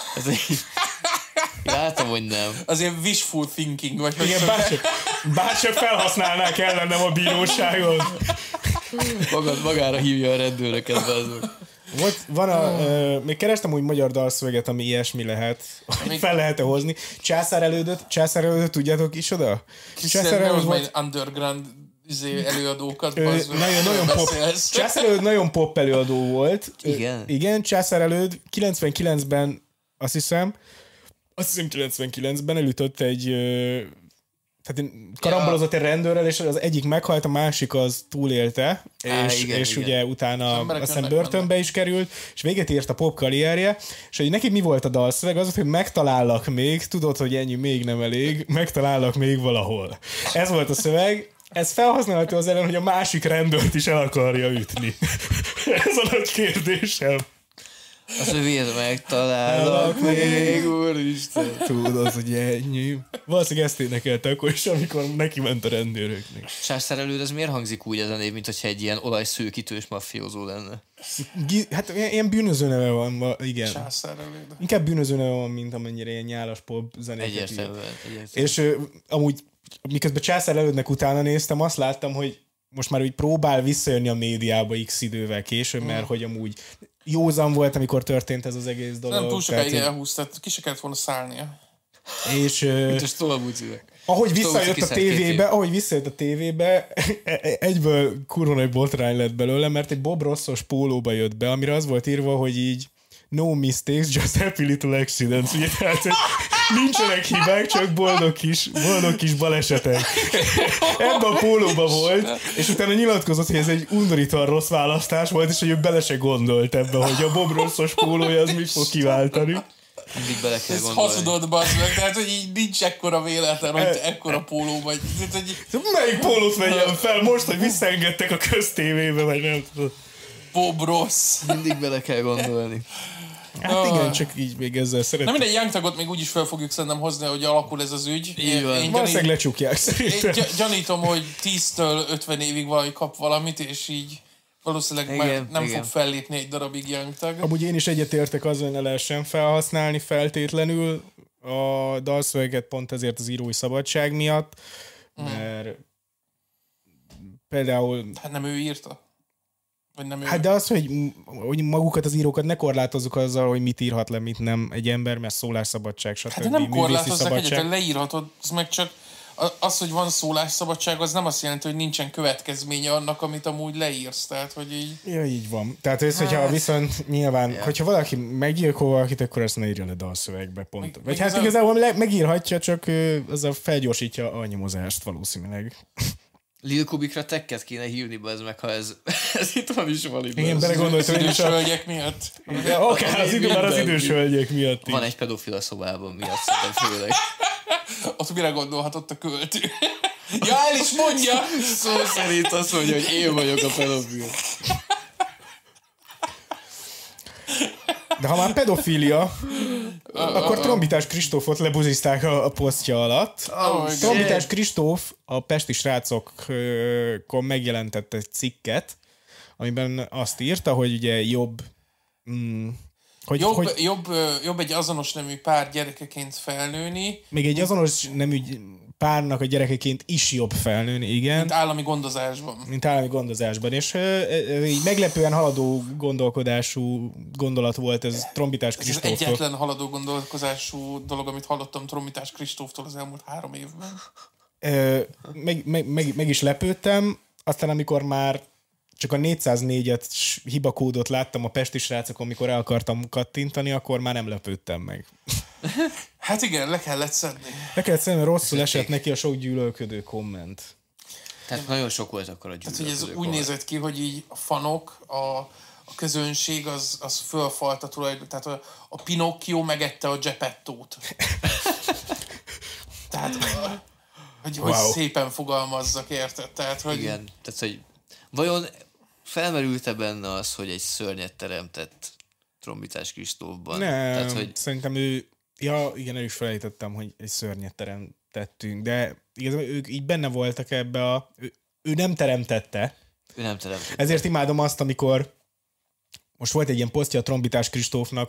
Látom, hogy nem. Azért wishful thinking, vagy hogy... Igen, bárcsak felhasználnák ellenem a bíróságon. Magára hívja a rendőröket. Még kerestem úgy magyar dalszöveget, ami ilyesmi lehet, fel lehet-e hozni. Császár elődöt tudjátok is oda? Császár előd volt... underground előadókat, Császár előd nagyon pop előadó volt. Igen, Császár előd 99-ben azt hiszem 99-ben elütött egy tehát karambolozott egy rendőrrel, és az egyik meghalt, a másik az túlélte, és ugye utána azt hiszem börtönbe is került, és véget ért a pop karrierje, és hogy neki mi volt a dalszöveg, az, hogy megtalállak még, tudod, hogy ennyi még nem elég, megtalállak még valahol. Ez volt a szöveg, ez felhasználható az ellen, hogy a másik rendőrt is el akarja ütni. Ez a nagy kérdésem. Az övéd megtalálok még, úristen. Tudod, hogy ennyi. Valószínűleg ezt énekelte akkor is, amikor neki ment a rendőröknek. Császár előd, ez miért hangzik úgy ez a név, mint hogyha egy ilyen olajszőkítős maffiózó lenne? Hát ilyen bűnöző neve van, igen. Császár előd. Inkább bűnöző neve van, mint amennyire ilyen nyálas pop zenéket. Egyértelműen. És amúgy, miközben Császár elődnek utána néztem, azt láttam, hogy most már úgy próbál visszajönni a médiába x idővel később, mert hogy amúgy józan volt, amikor történt ez az egész dolog. Nem túl sokáig elhúzt, tehát ki se kellett volna szállnia. És ahogy visszajött a tévébe, egyből kurva nagy botrány lett belőle, mert egy Bob Rossos pólóba jött be, amire az volt írva, hogy így no mistakes, just happy little accidents. Ugye, tehát, hogy nincsenek hibák, csak boldog kis balesetek. Ebben a pólóba volt, és utána nyilatkozott, hogy ez egy undorítóan rossz választás volt, és hogy ő bele se gondolt ebbe, hogy a Bob Rossos pólója az mit fog kiváltani. Mindig bele kell gondolni. Ez hazudod, bazd meg, tehát, hogy így nincs ekkora véletlen, hogy ekkora póló vagy. Melyik pólót vegyem fel most, hogy visszaengedtek a köztévébe, vagy nem tudom. Bob Ross. Mindig bele kell gondolni. Hát igen, csak így még ezzel szeretném. Na mindegy, Young Thugot még úgyis fel fogjuk szerintem hozni, hogy alakul ez az ügy. Valószínűleg lecsukják szerintem. Én gyanítom, hogy 10-től 50 évig valami kap valamit, és így valószínűleg már nem fog fellépni egy darabig Young Thug. Amúgy én is egyetértek azzal, hogy ne lehessen felhasználni feltétlenül a dalszöveget pont ezért az írói szabadság miatt, mert például... Hát nem ő írta? Hát de az, hogy magukat az írókat ne korlátozzuk azzal, hogy mit írhat le, mit nem egy ember, mert szólásszabadság, stb. Hát de nem korlátozzák egyet, leírhatod, meg csak az, hogy van szólásszabadság, az nem azt jelenti, hogy nincsen következménye annak, amit amúgy leírsz, tehát, hogy így... Ja, így van. Tehát ez, hogyha viszont nyilván, hogyha valaki meggyilkol valakit, akkor ezt ne írja le dalszövegbe, pont. Vagy hát igazából megírhatja, csak azzal felgyorsítja a nyomozást valószínűleg. Lil Kubikra tekket kéne hívni, bazd meg, ha ez Ez itt van is valami. Igen, belegondoltam, hogy Idős hölgyek miatt. akár az idős hölgyek miatt is. Van egy pedofil a szobában miatt, szerintem főleg. Ott mire gondolhatott a költő? Ja, el is mondja! Szó szerint azt mondja, hogy én vagyok a pedofil. De ha már pedofília, akkor Trombitás Kristófot lebuzizták a posztja alatt. Trombitás Kristóf a pesti srácokon megjelentett egy cikket, amiben azt írta, hogy ugye jobb Jobb egy azonos nemű pár gyerekeként felnőni, még egy azonos nemű párnak a gyerekeként is jobb felnőni, igen. mint állami gondozásban. Mint állami gondozásban. És így meglepően haladó gondolkodású gondolat volt ez Trombitás Ez az Kristóftól. egyetlen haladó gondolkozású dolog, amit hallottam Trombitás Kristóftól az elmúlt 3 évben. Meg is lepődtem, aztán amikor már csak a 404-et hibakódot láttam a pesti srácokon, amikor el akartam kattintani, akkor már nem lepődtem meg. Hát igen, le kellett szedni. Le kellett szedni, mert rosszul esett neki a sok gyűlölködő komment. Tehát nagyon sok volt akkor a Tehát, hogy ez gyűlölködő úgy komment. nézett ki, hogy így a fanok, a közönség az fölfalta tulajdonképpen. Tehát a Pinocchio megette a Geppettót. Tehát, hogy Wow. szépen fogalmazzak, érted? Tehát, hogy Igen, tehát hogy vajon felmerült-e benne az, hogy egy szörnyet teremtett Trombitás Kristófban? Nem, Tehát, hogy szerintem ő... Ja, igen, el is felejtettem, hogy egy szörnyet teremtettünk, de igazából ők így benne voltak ebbe a... Ő nem teremtette. ő nem teremtett. Ezért imádom azt, amikor most volt egy ilyen posztja a Trombitás Kristófnak,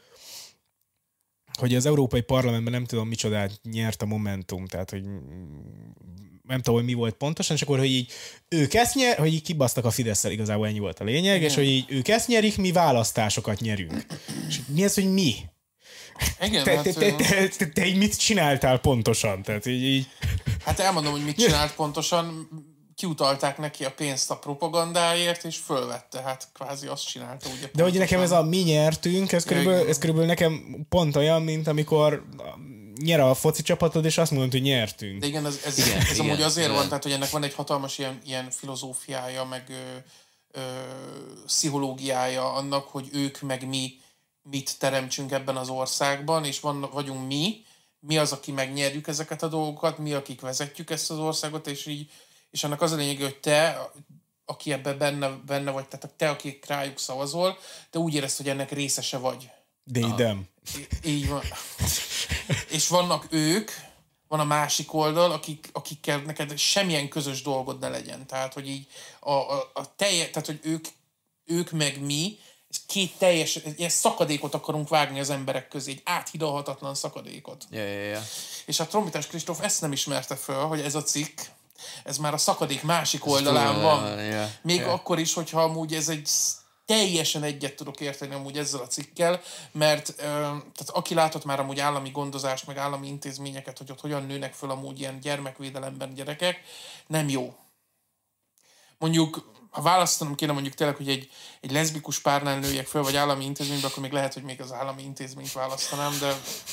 hogy az Európai Parlamentben nem tudom micsodát nyert a Momentum, tehát hogy nem tudom, hogy mi volt pontosan, és akkor, hogy így ők ezt hogy így kibasztak a Fidesz-szel, igazából ennyi volt a lényeg, és hogy így ők ezt nyerik, mi választásokat nyerünk. És mi ez, hogy mi? igen, Te így mit csináltál pontosan? Tehát így... hát elmondom, hogy mit csinált pontosan. Kiutalták neki a pénzt a propagandáért, és fölvette. Hát kvázi azt csinálta ugye pontosan. De hogy nekem ez a mi nyertünk, ez körülbelül nekem pont olyan, mint amikor nyer a foci csapatod, és azt mondod, hogy nyertünk. De igen, ez igen, amúgy azért igen. van, tehát hogy ennek van egy hatalmas ilyen filozófiája, meg pszichológiája annak, hogy ők meg mi mit teremtsünk ebben az országban, és vagyunk mi az, aki megnyerjük ezeket a dolgokat, mi, akik vezetjük ezt az országot, és annak az a lényeg, hogy te, aki ebben benne vagy, tehát te, akik rájuk szavazol, te úgy érezd, hogy ennek részese vagy. Dédem. Így van. És vannak ők, van a másik oldal, akikkel neked semmilyen közös dolgod ne legyen. Tehát, hogy így tehát, hogy ők meg mi, ez két teljes, ilyen szakadékot akarunk vágni az emberek közé, egy áthidalhatatlan szakadékot. Ja. És a Trombitás Kristóf ezt nem ismerte föl, hogy ez a cikk, ez már a szakadék másik oldalán van. Ja. Még akkor is, hogyha amúgy ez egy teljesen egyet tudok érteni amúgy ezzel a cikkel, mert tehát aki látott már amúgy állami gondozást, meg állami intézményeket, hogy ott hogyan nőnek föl amúgy ilyen gyermekvédelemben gyerekek, nem jó. Mondjuk, ha választanom kéne mondjuk tényleg, hogy egy leszbikus párnál nőjek föl, vagy állami intézményben, akkor még lehet, hogy még az állami intézményt választanám, de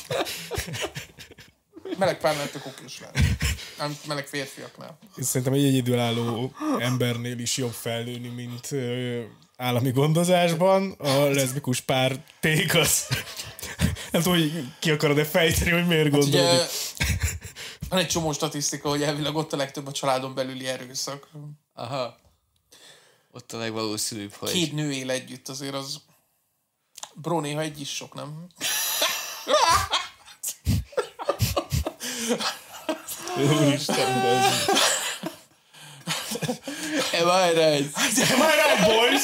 meleg párnál tök okés lehet. Nem meleg férfiaknál. Szerintem egy egyedülálló embernél is jobb felnőni, mint állami gondozásban. A leszbikus párték az... Nem tudom, hogy ki akarod-e fejteni, hogy miért gondolod. Ugye, van egy csomó statisztika, hogy elvileg ott a legtöbb a családon belüli erőszak. Aha. Ott a legvalószínűbb, hogy... 2 nő él együtt, azért az... Bro, néha egy is sok, nem? Úristen, de ez... Am I right? Am I right, boys?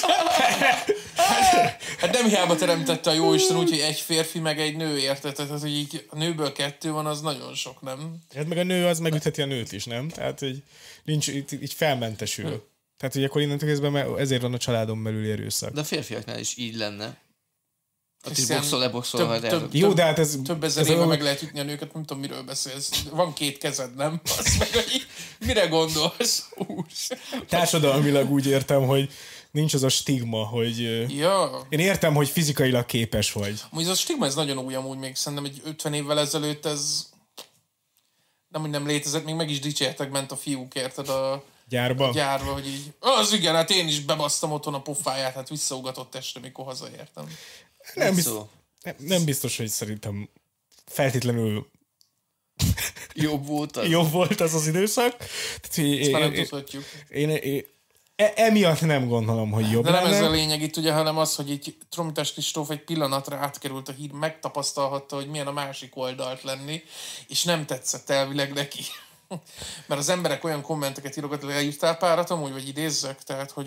Hát nem hiába teremtette a jóisten úgy, hogy egy férfi meg egy nő, érted? Tehát, hogy így a nőből 2 van, az nagyon sok, nem? Hát meg a nő az megütheti a nőt is, nem? Tehát, hogy nincs, így felmentesül. Tehát, hogy akkor innentől kezdve ezért van a családon belüli erőszak. De a férfiaknál is így lenne. Ott is Hiszen leboxolhatjátok. Jó, de hát ez... Több ezer ez éve a- meg lehet ütni a nőket, nem tudom, miről beszélsz. Van 2 kezed, nem? Azt meg, hogy mire gondolsz? Társadalmilag úgy értem, hogy nincs az a stigma, hogy... Ja. Én értem, hogy fizikailag képes vagy. Amúgy ez a stigma, ez nagyon új amúgy még. Szerintem egy 50 évvel ezelőtt ez nem, hogy nem létezett, még meg is dicsértek bent a fiúk, érted? gyárba, hogy így, az igen, hát én is bebasztam otthon a pofáját, hát visszaugatott este, mikor hazaértem. Nem biztos, hogy szerintem feltétlenül jobb volt az időszak. Ezt már nem tudhatjuk. Emiatt nem gondolom, hogy jobb lenne. De nem lenne. ez a lényeg itt ugye, hanem az, hogy így Trombitás Kristóf egy pillanatra átkerült a hír, megtapasztalhatta, hogy milyen a másik oldalt lenni, és nem tetszett elvileg neki. Mert az emberek olyan kommenteket írogatnak, hogy elírtál párat amúgy, vagy idézzek, tehát, hogy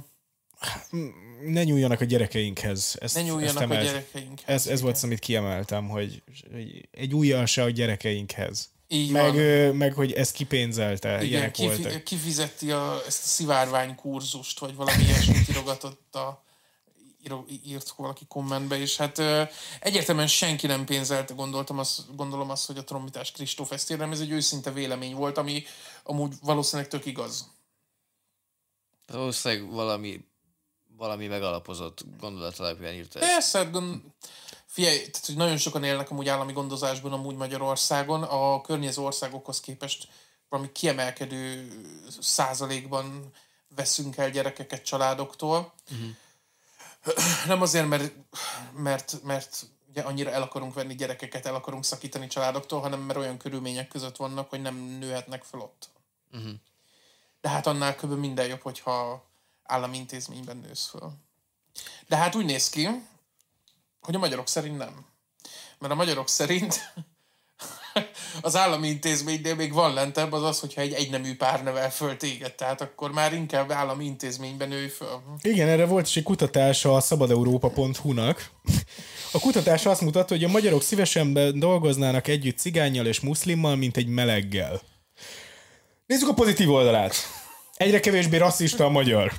ne nyúljanak a gyerekeinkhez. Ne nyúljanak a gyerekeinkhez. Ez volt az, amit kiemeltem, hogy egy ujjal se a gyerekeinkhez. Így meg hogy ez kipénzelte, ilyenek voltak. Kifizeti ezt a szivárvány kurzust, vagy valami ilyesmit írogatott írt valaki kommentbe, és hát egyértelműen senki nem pénzelte, gondolom azt, hogy a Trombitás Kristóf ezt érdem, ez egy őszinte vélemény volt, ami amúgy valószínűleg tök igaz. Valószínűleg valami megalapozott gondolat alapján írta ezt. Persze, figyelj, tehát, hogy nagyon sokan élnek amúgy állami gondozásban amúgy Magyarországon, a környező országokhoz képest valami kiemelkedő százalékban veszünk el gyerekeket családoktól. Nem azért, mert ugye annyira el akarunk venni gyerekeket, el akarunk szakítani családoktól, hanem mert olyan körülmények között vannak, hogy nem nőhetnek fel ott. De hát annál kb. Minden jobb, hogyha állami intézményben nősz föl. De hát úgy néz ki, hogy a magyarok szerint nem. Mert a magyarok szerint az állami intézménynél még van lentebb az, hogyha egy egynemű pár nevel föl téged. Tehát akkor már inkább állami intézményben nőj föl. Igen, erre volt is egy kutatása a szabadeurópa.hu-nak. A kutatás azt mutatta, hogy a magyarok szívesebben dolgoznának együtt cigánnyal és muszlimmal, mint egy meleggel. Nézzük a pozitív oldalát. Egyre kevésbé rasszista a magyar.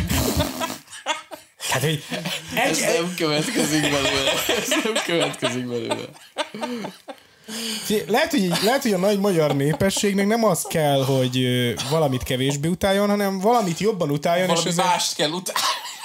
Hát, hogy ez nem következik belőle. Lehet, hogy a nagy magyar népességnek nem az kell, hogy valamit kevésbé utáljon, hanem valamit jobban utáljon. Valami és mást kell utálni.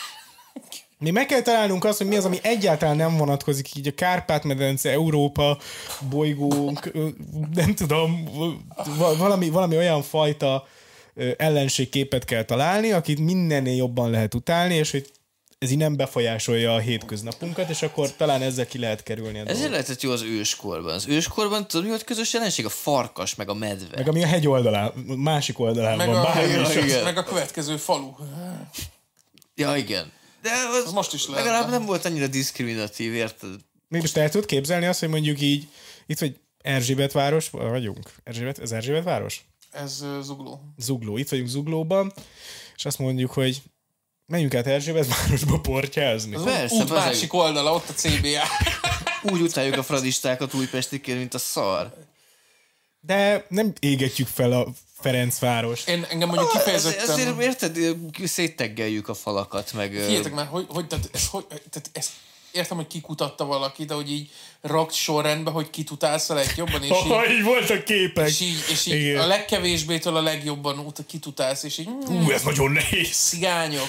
Mi meg kell találnunk azt, hogy mi az, ami egyáltalán nem vonatkozik így a Kárpát-medence, Európa, bolygónk, nem tudom, valami olyan fajta ellenségképet kell találni, akit mindennél jobban lehet utálni, és hogy ez így nem befolyásolja a hétköznapunkat, és akkor talán ezzel ki lehet kerülni. Ezért lehetett jó az őskorban. Az őskorban tudod, mi volt közös jelenség? A farkas, meg a medve. Meg ami a hegy oldalán, másik oldalán meg van. Meg a következő falu. Ja, igen. De az most is lehet. Legalább nem volt annyira diszkriminatív, érted? Még most el tudod képzelni azt, hogy mondjuk így, itt vagy Erzsébetváros vagyunk. Ez Erzsébetváros? Ez Zugló. Zugló. Itt vagyunk Zuglóban, és azt mondjuk, hogy menjünk át Erzsébetvárosba portyázni. Persze, út másik oldala, ott a CBA. Úgy utáljuk a fradistákat újpestiként, mint a szar. De nem égetjük fel a Ferencváros. Engem mondjuk kifejezetten... Azért érted, szétteggeljük a falakat, meg... Figyeljetek már, ez értem, hogy kikutatta valaki, de hogy így rakt sorrendbe, hogy kit utálsz a legjobban, és így voltak képek. És így a legkevésbétől a legjobban kit utálsz, és így... ez nagyon nehéz. Cigányok.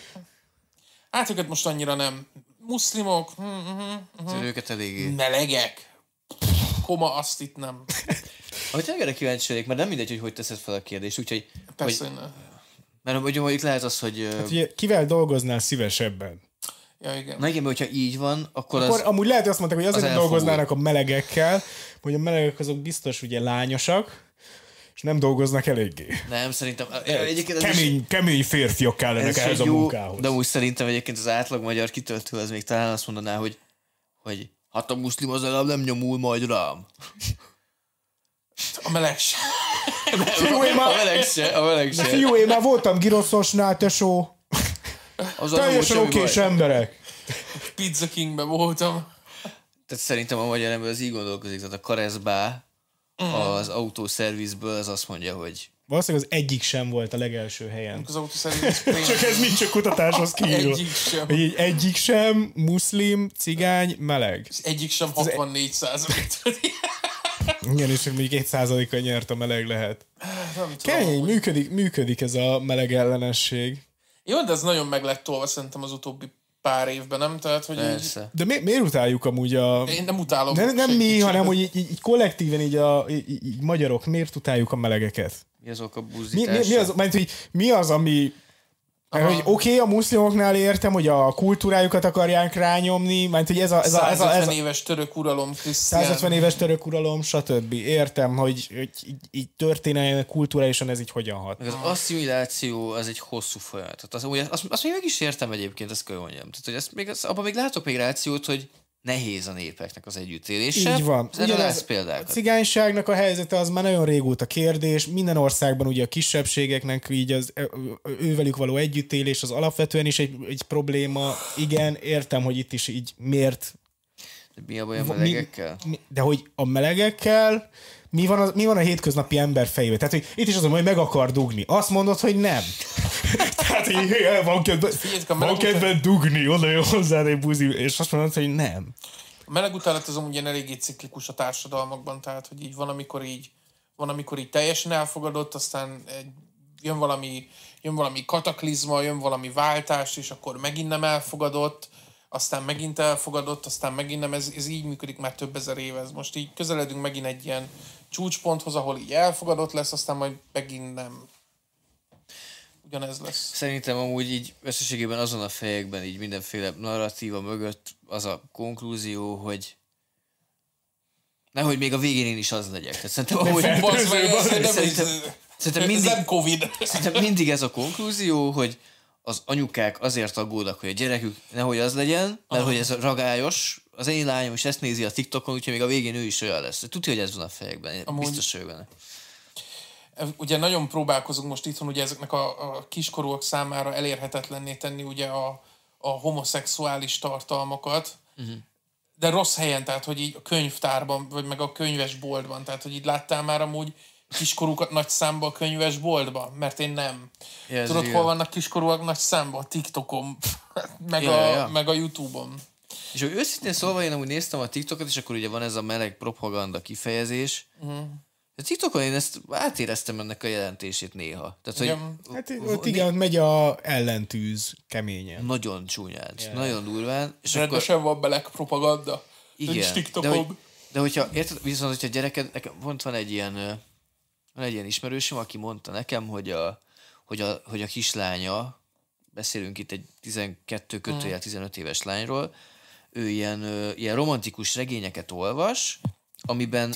Hát őket most annyira nem. Muszlimok. Őket eléggé. Melegek. Koma, azt itt nem. Ahogy erre kíváncsi vagyok, mert nem mindegy, hogy teszed fel a kérdést, úgyhogy... Persze, hogy nem. Mert mondjuk lehet az, hogy... Hát ugye, kivel dolgoznál szívesebben? Ja, igen. Na igen, mert hogyha így van, akkor amúgy lehet, hogy azt mondták, hogy azért elfogul. dolgoznának a melegekkel, hogy a melegek azok biztos ugye lányosak, és nem dolgoznak eléggé. Nem, szerintem... Kemény férfiak kellenek ehhez a munkához. De úgy szerintem egyébként az átlag magyar kitöltő az még talán azt mondaná, hogy hát a muszlim az legalább nem nyomul majd rám. A meleg se. A meleg se. Fiú, én már voltam Giroszosnál, tesó. Teljesen okés emberek. Pizza Kingben voltam. Tehát szerintem a magyar ember az így gondolkozik, tehát a Karezbá az autószervizből az azt mondja, hogy... Valószínűleg az egyik sem volt a legelső helyen. Az autószerviz csak ez nincs a kutatáshoz kiírva. Egyik sem, muszlim, cigány, meleg. Egyik sem 64%. Igen, és még 2%-kal nyert a meleg lehet. Kemény, működik ez a meleg ellenesség. Jó, de ez nagyon meg lett tolva szerintem az utóbbi pár évben, nem? Tehát, hogy így... De miért utáljuk amúgy a... Én nem utálom. Nem mi, hanem hogy így kollektíven így magyarok, miért utáljuk a melegeket? Mi az oka Mi buzdításra? az, mert, hogy mi az, ami... Hogy oké, a muszlimoknál értem, hogy a kultúrájukat akarják rányomni, mert hogy ez a 150 éves török uralom, Krisztián. 150 éves török uralom, stb. Értem, hogy így történelmi kulturálisan ez így hogyan hat. Meg az asszimiláció, az egy hosszú folyamat. Azt még meg is értem egyébként, ezt kell mondjam. Tehát, hogy abban még látok még rációt, hogy nehéz a népeknek az együttélése. Így van. Ugyanez A példákat. cigányságnak a helyzete az már nagyon régóta kérdés. Minden országban ugye a kisebbségeknek így az ővelük való együttélés az alapvetően is egy probléma. Igen, értem, hogy itt is így miért. De mi a baj a melegekkel? De hogy a melegekkel mi van a hétköznapi ember fejében? Tehát, hogy itt is az, hogy meg akar dugni. Azt mondod, hogy nem. Tehát, hogy van kedved dugni, oda jön hozzád egy buzi, és azt mondod, hogy nem. A meleg utálat az amúgy ilyen eléggé ciklikus a társadalmakban, tehát, hogy így van, amikor így teljesen elfogadott, aztán jön valami kataklizma, jön valami váltás, és akkor megint nem elfogadott, aztán megint elfogadott, aztán megint nem, ez így működik már több ezer éve. Most így közeledünk megint egy ilyen csúcsponthoz, ahol így elfogadott lesz, aztán majd megint nem. Ugyanez lesz. Szerintem amúgy így összességében azon a fejekben így mindenféle narratíva mögött az a konklúzió, hogy nehogy még a végén én is az legyek. Tehát szerintem mindig ez a konklúzió, hogy az anyukák azért aggódnak, hogy a gyerekük nehogy az legyen, mert hogy ez ragályos, az én lányom is ezt nézi a TikTokon, úgyhogy még a végén ő is olyan lesz. Tudja, hogy ez van a fejekben. Biztos vagyok benne. Ugye nagyon próbálkozunk most itthon ugye ezeknek a kiskorúak számára elérhetetlenné tenni ugye a homoszexuális tartalmakat, de rossz helyen, tehát hogy így a könyvtárban, vagy meg a könyvesboltban, tehát hogy így láttál már amúgy kiskorúkat nagy számba a könyvesboltban? Mert én nem. Tudod, hol vannak kiskorúak nagy számba? A TikTokon, meg a YouTube-on. És hogy őszintén szólva én amúgy néztem a TikTokot, és akkor ugye van ez a meleg propaganda kifejezés. A TikTokon én ezt átéreztem ennek a jelentését néha. Tehát, hogy ott igen, megy a ellentűz keményen. Nagyon csúnyán, nagyon durván. És rendesen van meleg propaganda. Igen, de hogyha, érted, viszont hogyha gyereked, nekem van egy ilyen ismerősöm, aki mondta nekem, hogy a kislánya, beszélünk itt egy 12-15 éves lányról, ő ilyen romantikus regényeket olvas, amiben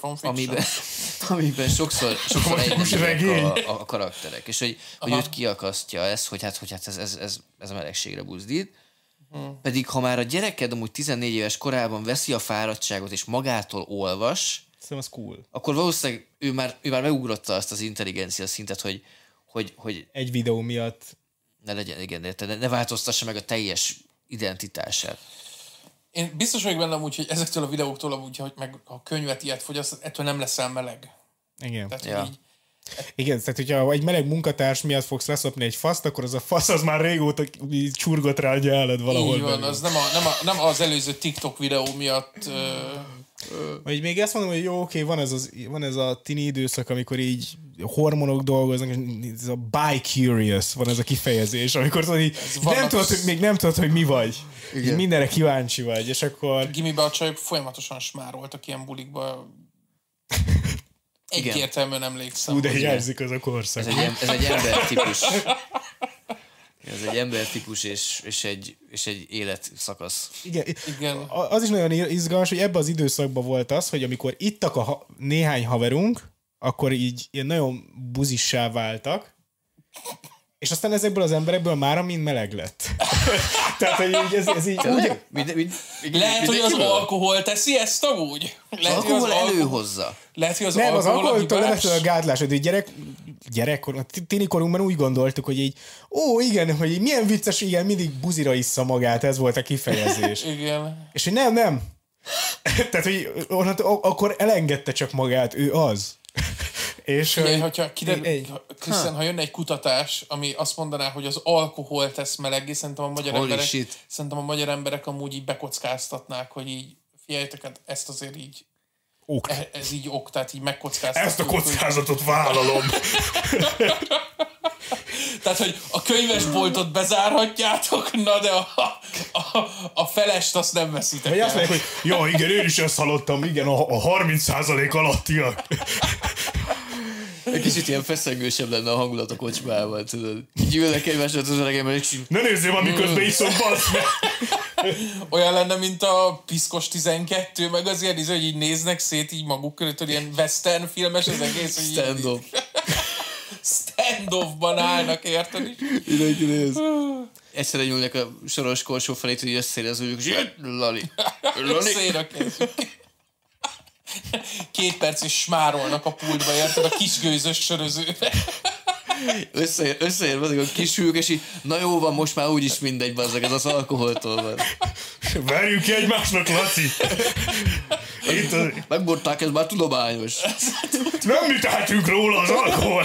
sokszor egyedülnek a karakterek. És hogy őt kiakasztja ez, hogy ez a melegségre buzdít. Pedig ha már a gyereked amúgy 14 éves korában veszi a fáradtságot és magától olvas, az cool. Akkor valószínűleg ő már megugrotta azt az intelligencia szintet, hogy egy videó miatt ne legyen, igen, ne változtassa meg a teljes identitását. Én biztos vagyok benne amúgy, hogy ezektől a videóktól amúgy, hogy meg a könyvet ilyet fogyaszt, ettől nem leszel meleg. Igen. Tehát, így... Igen, tehát hogyha egy meleg munkatárs miatt fogsz leszopni egy faszt, akkor az a fasz az már régóta csurgott rá a gyálad valahol. Így van, belül. Az nem az előző TikTok videó miatt... Vagy még ezt mondom, hogy jó, oké, van ez a tini időszak, amikor így hormonok dolgoznak, és ez a bi-curious, van ez a kifejezés, amikor tudod, így nem tudod, hogy mi vagy. Mindenre kíváncsi vagy, és akkor... Gimiben a csajok folyamatosan smároltak ilyen bulikba. Egyértelműen emlékszem. De hiányzik az a korszak. Ez egy embertípus. Ez egy embertípus és egy életszakasz. Igen. Az is nagyon izgalmas, hogy ebben az időszakban volt az, hogy amikor ittak néhány haverunk, akkor így ilyen nagyon buzissá váltak, és aztán ezekből az emberekből mára mind meleg lett. Tehát, hogy ez így... Lehet, hogy az alkohol teszi ezt amúgy? Az alkohol előhozza. Lehet, hogy az alkoholtól levetől a gátlásod, hogy gyerekkor, tinikorunkban úgy gondoltuk, hogy így, igen, hogy így milyen vicces, igen, mindig buzira issza magát, ez volt a kifejezés. Igen. És hogy nem. Tehát, hogy akkor elengedte csak magát, ő az. És figyelj, Krisztián, ha jönne egy kutatás, ami azt mondaná, hogy az alkohol tesz meleggé, szerintem a magyar emberek amúgy így bekockáztatnák, hogy így figyeljetek, hát ezt azért így ez így tehát így megkockáztatjuk. Ezt a kockázatot vállalom. Tehát, hogy a könyvesboltot bezárhatjátok, na de a felest azt nem veszitek el. Vagy azt mondják, hogy jó, igen, én is ezt hallottam, igen, a 30% alattiak. Egy kicsit ilyen feszengősebb lenne a hangulat a kocsmában, tudod. Így ülnek egymásra az öregemmel, és Ne nézzél, amiközben iszom, bassz meg! Olyan lenne, mint a Piszkos 12, meg az ilyen, hogy így néznek szét így maguk körül, hogy ilyen western filmes az egész. Hogy stand-off. Stand-offban állnak, érted is? Mindenki néz. Egyszerre nyúlnak a soros korsó felé, hogy összérezőjük, és Lali. Összéra kezdjük. 2 perc is smárolnak a pultba, érted? A kisgőzös sörözőbe. Összeér azok a kis hűk, és így, na jó van, most már úgyis mindegy, bazzak, ez az alkoholtól van. Verjünk ki egymásnak, Laci! Megmondták, ez már tudományos. Nem mi tehetünk róla az alkohol!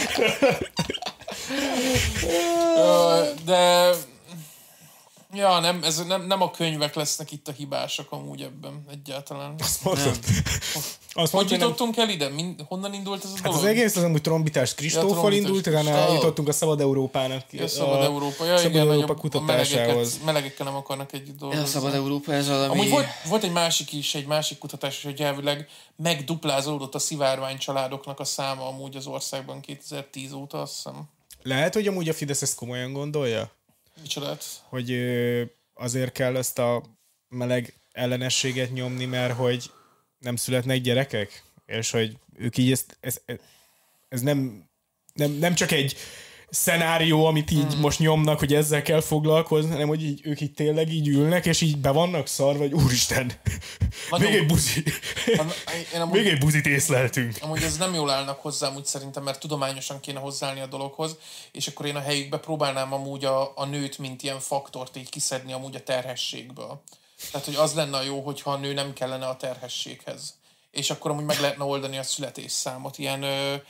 De... Ja, nem a könyvek lesznek itt a hibásak amúgy ebben egyáltalán. Azt jutottunk el ide? Honnan indult ez a dolog? Az egész az amúgy trombitás Kristóffal indult, utána eljutottunk a Szabad Európának. A Szabad Európa. Ja, Szabad igen, Európa kutatásához. Melegekkel nem akarnak együtt dolgozni. A Szabad Európa ez valami... Amúgy volt egy másik kutatás, hogy elvileg megduplázódott a szivárvány családoknak a száma amúgy az országban 2010 óta, azt hiszem. Lehet, hogy amúgy a Fidesz ezt komolyan gondolja? Micsodát? Hogy azért kell ezt a meleg ellenességet nyomni, mert hogy nem születnek gyerekek? És hogy ők így ez nem csak egy szenárió, amit így most nyomnak, hogy ezzel kell foglalkozni, hanem hogy így, ők így tényleg így ülnek, és így be vannak szarva, hogy úristen, még egy buzi. Még egy buzit észleltünk. Amúgy ez nem jól állnak hozzám, úgy szerintem, mert tudományosan kéne hozzáállni a dologhoz, és akkor én a helyükbe próbálnám amúgy a nőt, mint ilyen faktort így kiszedni amúgy a terhességből. Tehát, hogy az lenne a jó, hogyha a nő nem kellene a terhességhez. És akkor amúgy meg lehetne oldani a születésszámot, ilyen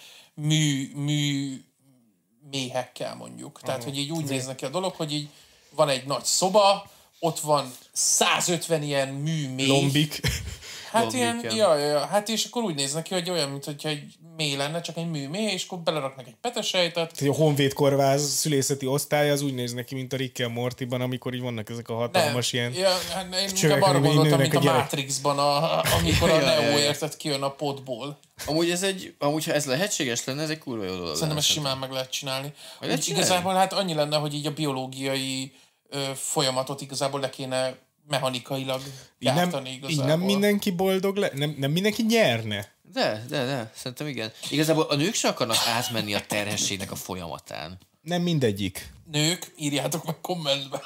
mű méhekkel mondjuk. Tehát, hogy így úgy néz ki a dolog, hogy így van egy nagy szoba, ott van 150 ilyen műméh. Lombik. Hát Lombik, ilyen, ja. Hát és akkor úgy néz ki, hogy olyan, mintha egy méh lenne, csak egy műméh, és akkor beleraknak egy petesejtet. A Honvéd Kórház szülészeti osztály az úgy néz neki, mint a Rick and Mortyban, amikor így vannak ezek a hatalmas ilyen... Ja, hát én inkább arra gondoltam, mint a Matrixban, amikor a Neo érted kijön a potból. Amúgy ha ez lehetséges lenne, ez egy kurva jó dolog. Szerintem ezt simán meg lehet csinálni. Igazából hát annyi lenne, hogy így a biológiai folyamatot igazából le kéne mechanikailag gyártani igazából. Így nem mindenki boldog nem mindenki nyerne. De. Szerintem igen. Igazából a nők se akarnak átmenni a terhességnek a folyamatán. Nem mindegyik. Nők, írjátok meg kommentbe.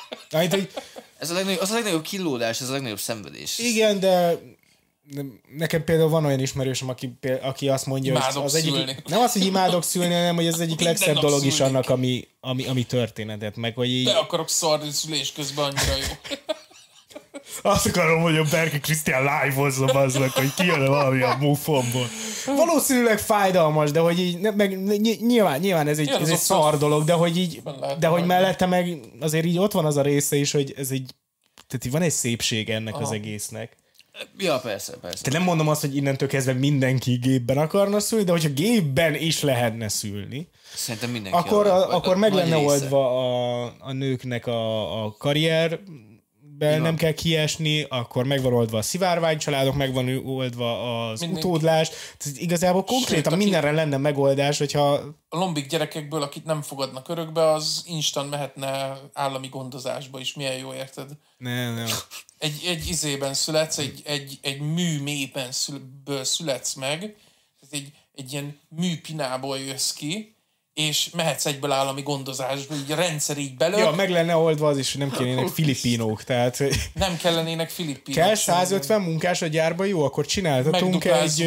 Ez az a legnagyobb kínlódás, ez a legnagyobb szenvedés. Igen, de nekem például van olyan ismerősöm, aki azt mondja, hogy az egyik, nem az, hogy imádok szülni, hanem hogy ez egyik legszebb dolog is annak, ami történetet, meg hogy így... Be akarok szarni szülés közben, annyira jó. Azt akarom, hogy a Berke Krisztián live-hozza azzal, hogy kijön valami a mufomból. Valószínűleg fájdalmas, de hogy így, nyilván ez egy szar dolog, de hogy mellette meg azért így ott van az a része is, hogy ez így, tehát van egy szépség ennek az egésznek. Ja, persze. Tehát nem mondom azt, hogy innentől kezdve mindenki gépben akarna szülni, de hogyha gépben is lehetne szülni, szerintem mindenki akkor meg lenne oldva a nőknek a karrier, nem kell kiesni, akkor meg van oldva a szivárvány családok, meg van oldva az utódlás. Tehát igazából konkrétan mindenre lenne megoldás, hogyha... A lombik gyerekekből, akit nem fogadnak örökbe, az instant mehetne állami gondozásba is. Milyen jó, érted? Nem. Egy izében születsz, egy műméhben születsz meg, egy ilyen műpinából jössz ki, és mehetsz egyből állami gondozásba, így a rendszer így belőle. Ja, meg lenne oldva az is, hogy nem kellenének filipinók, tehát... Nem kellenének filipinók. Kell 150 munkás a gyárban, jó, akkor csináltatunk egy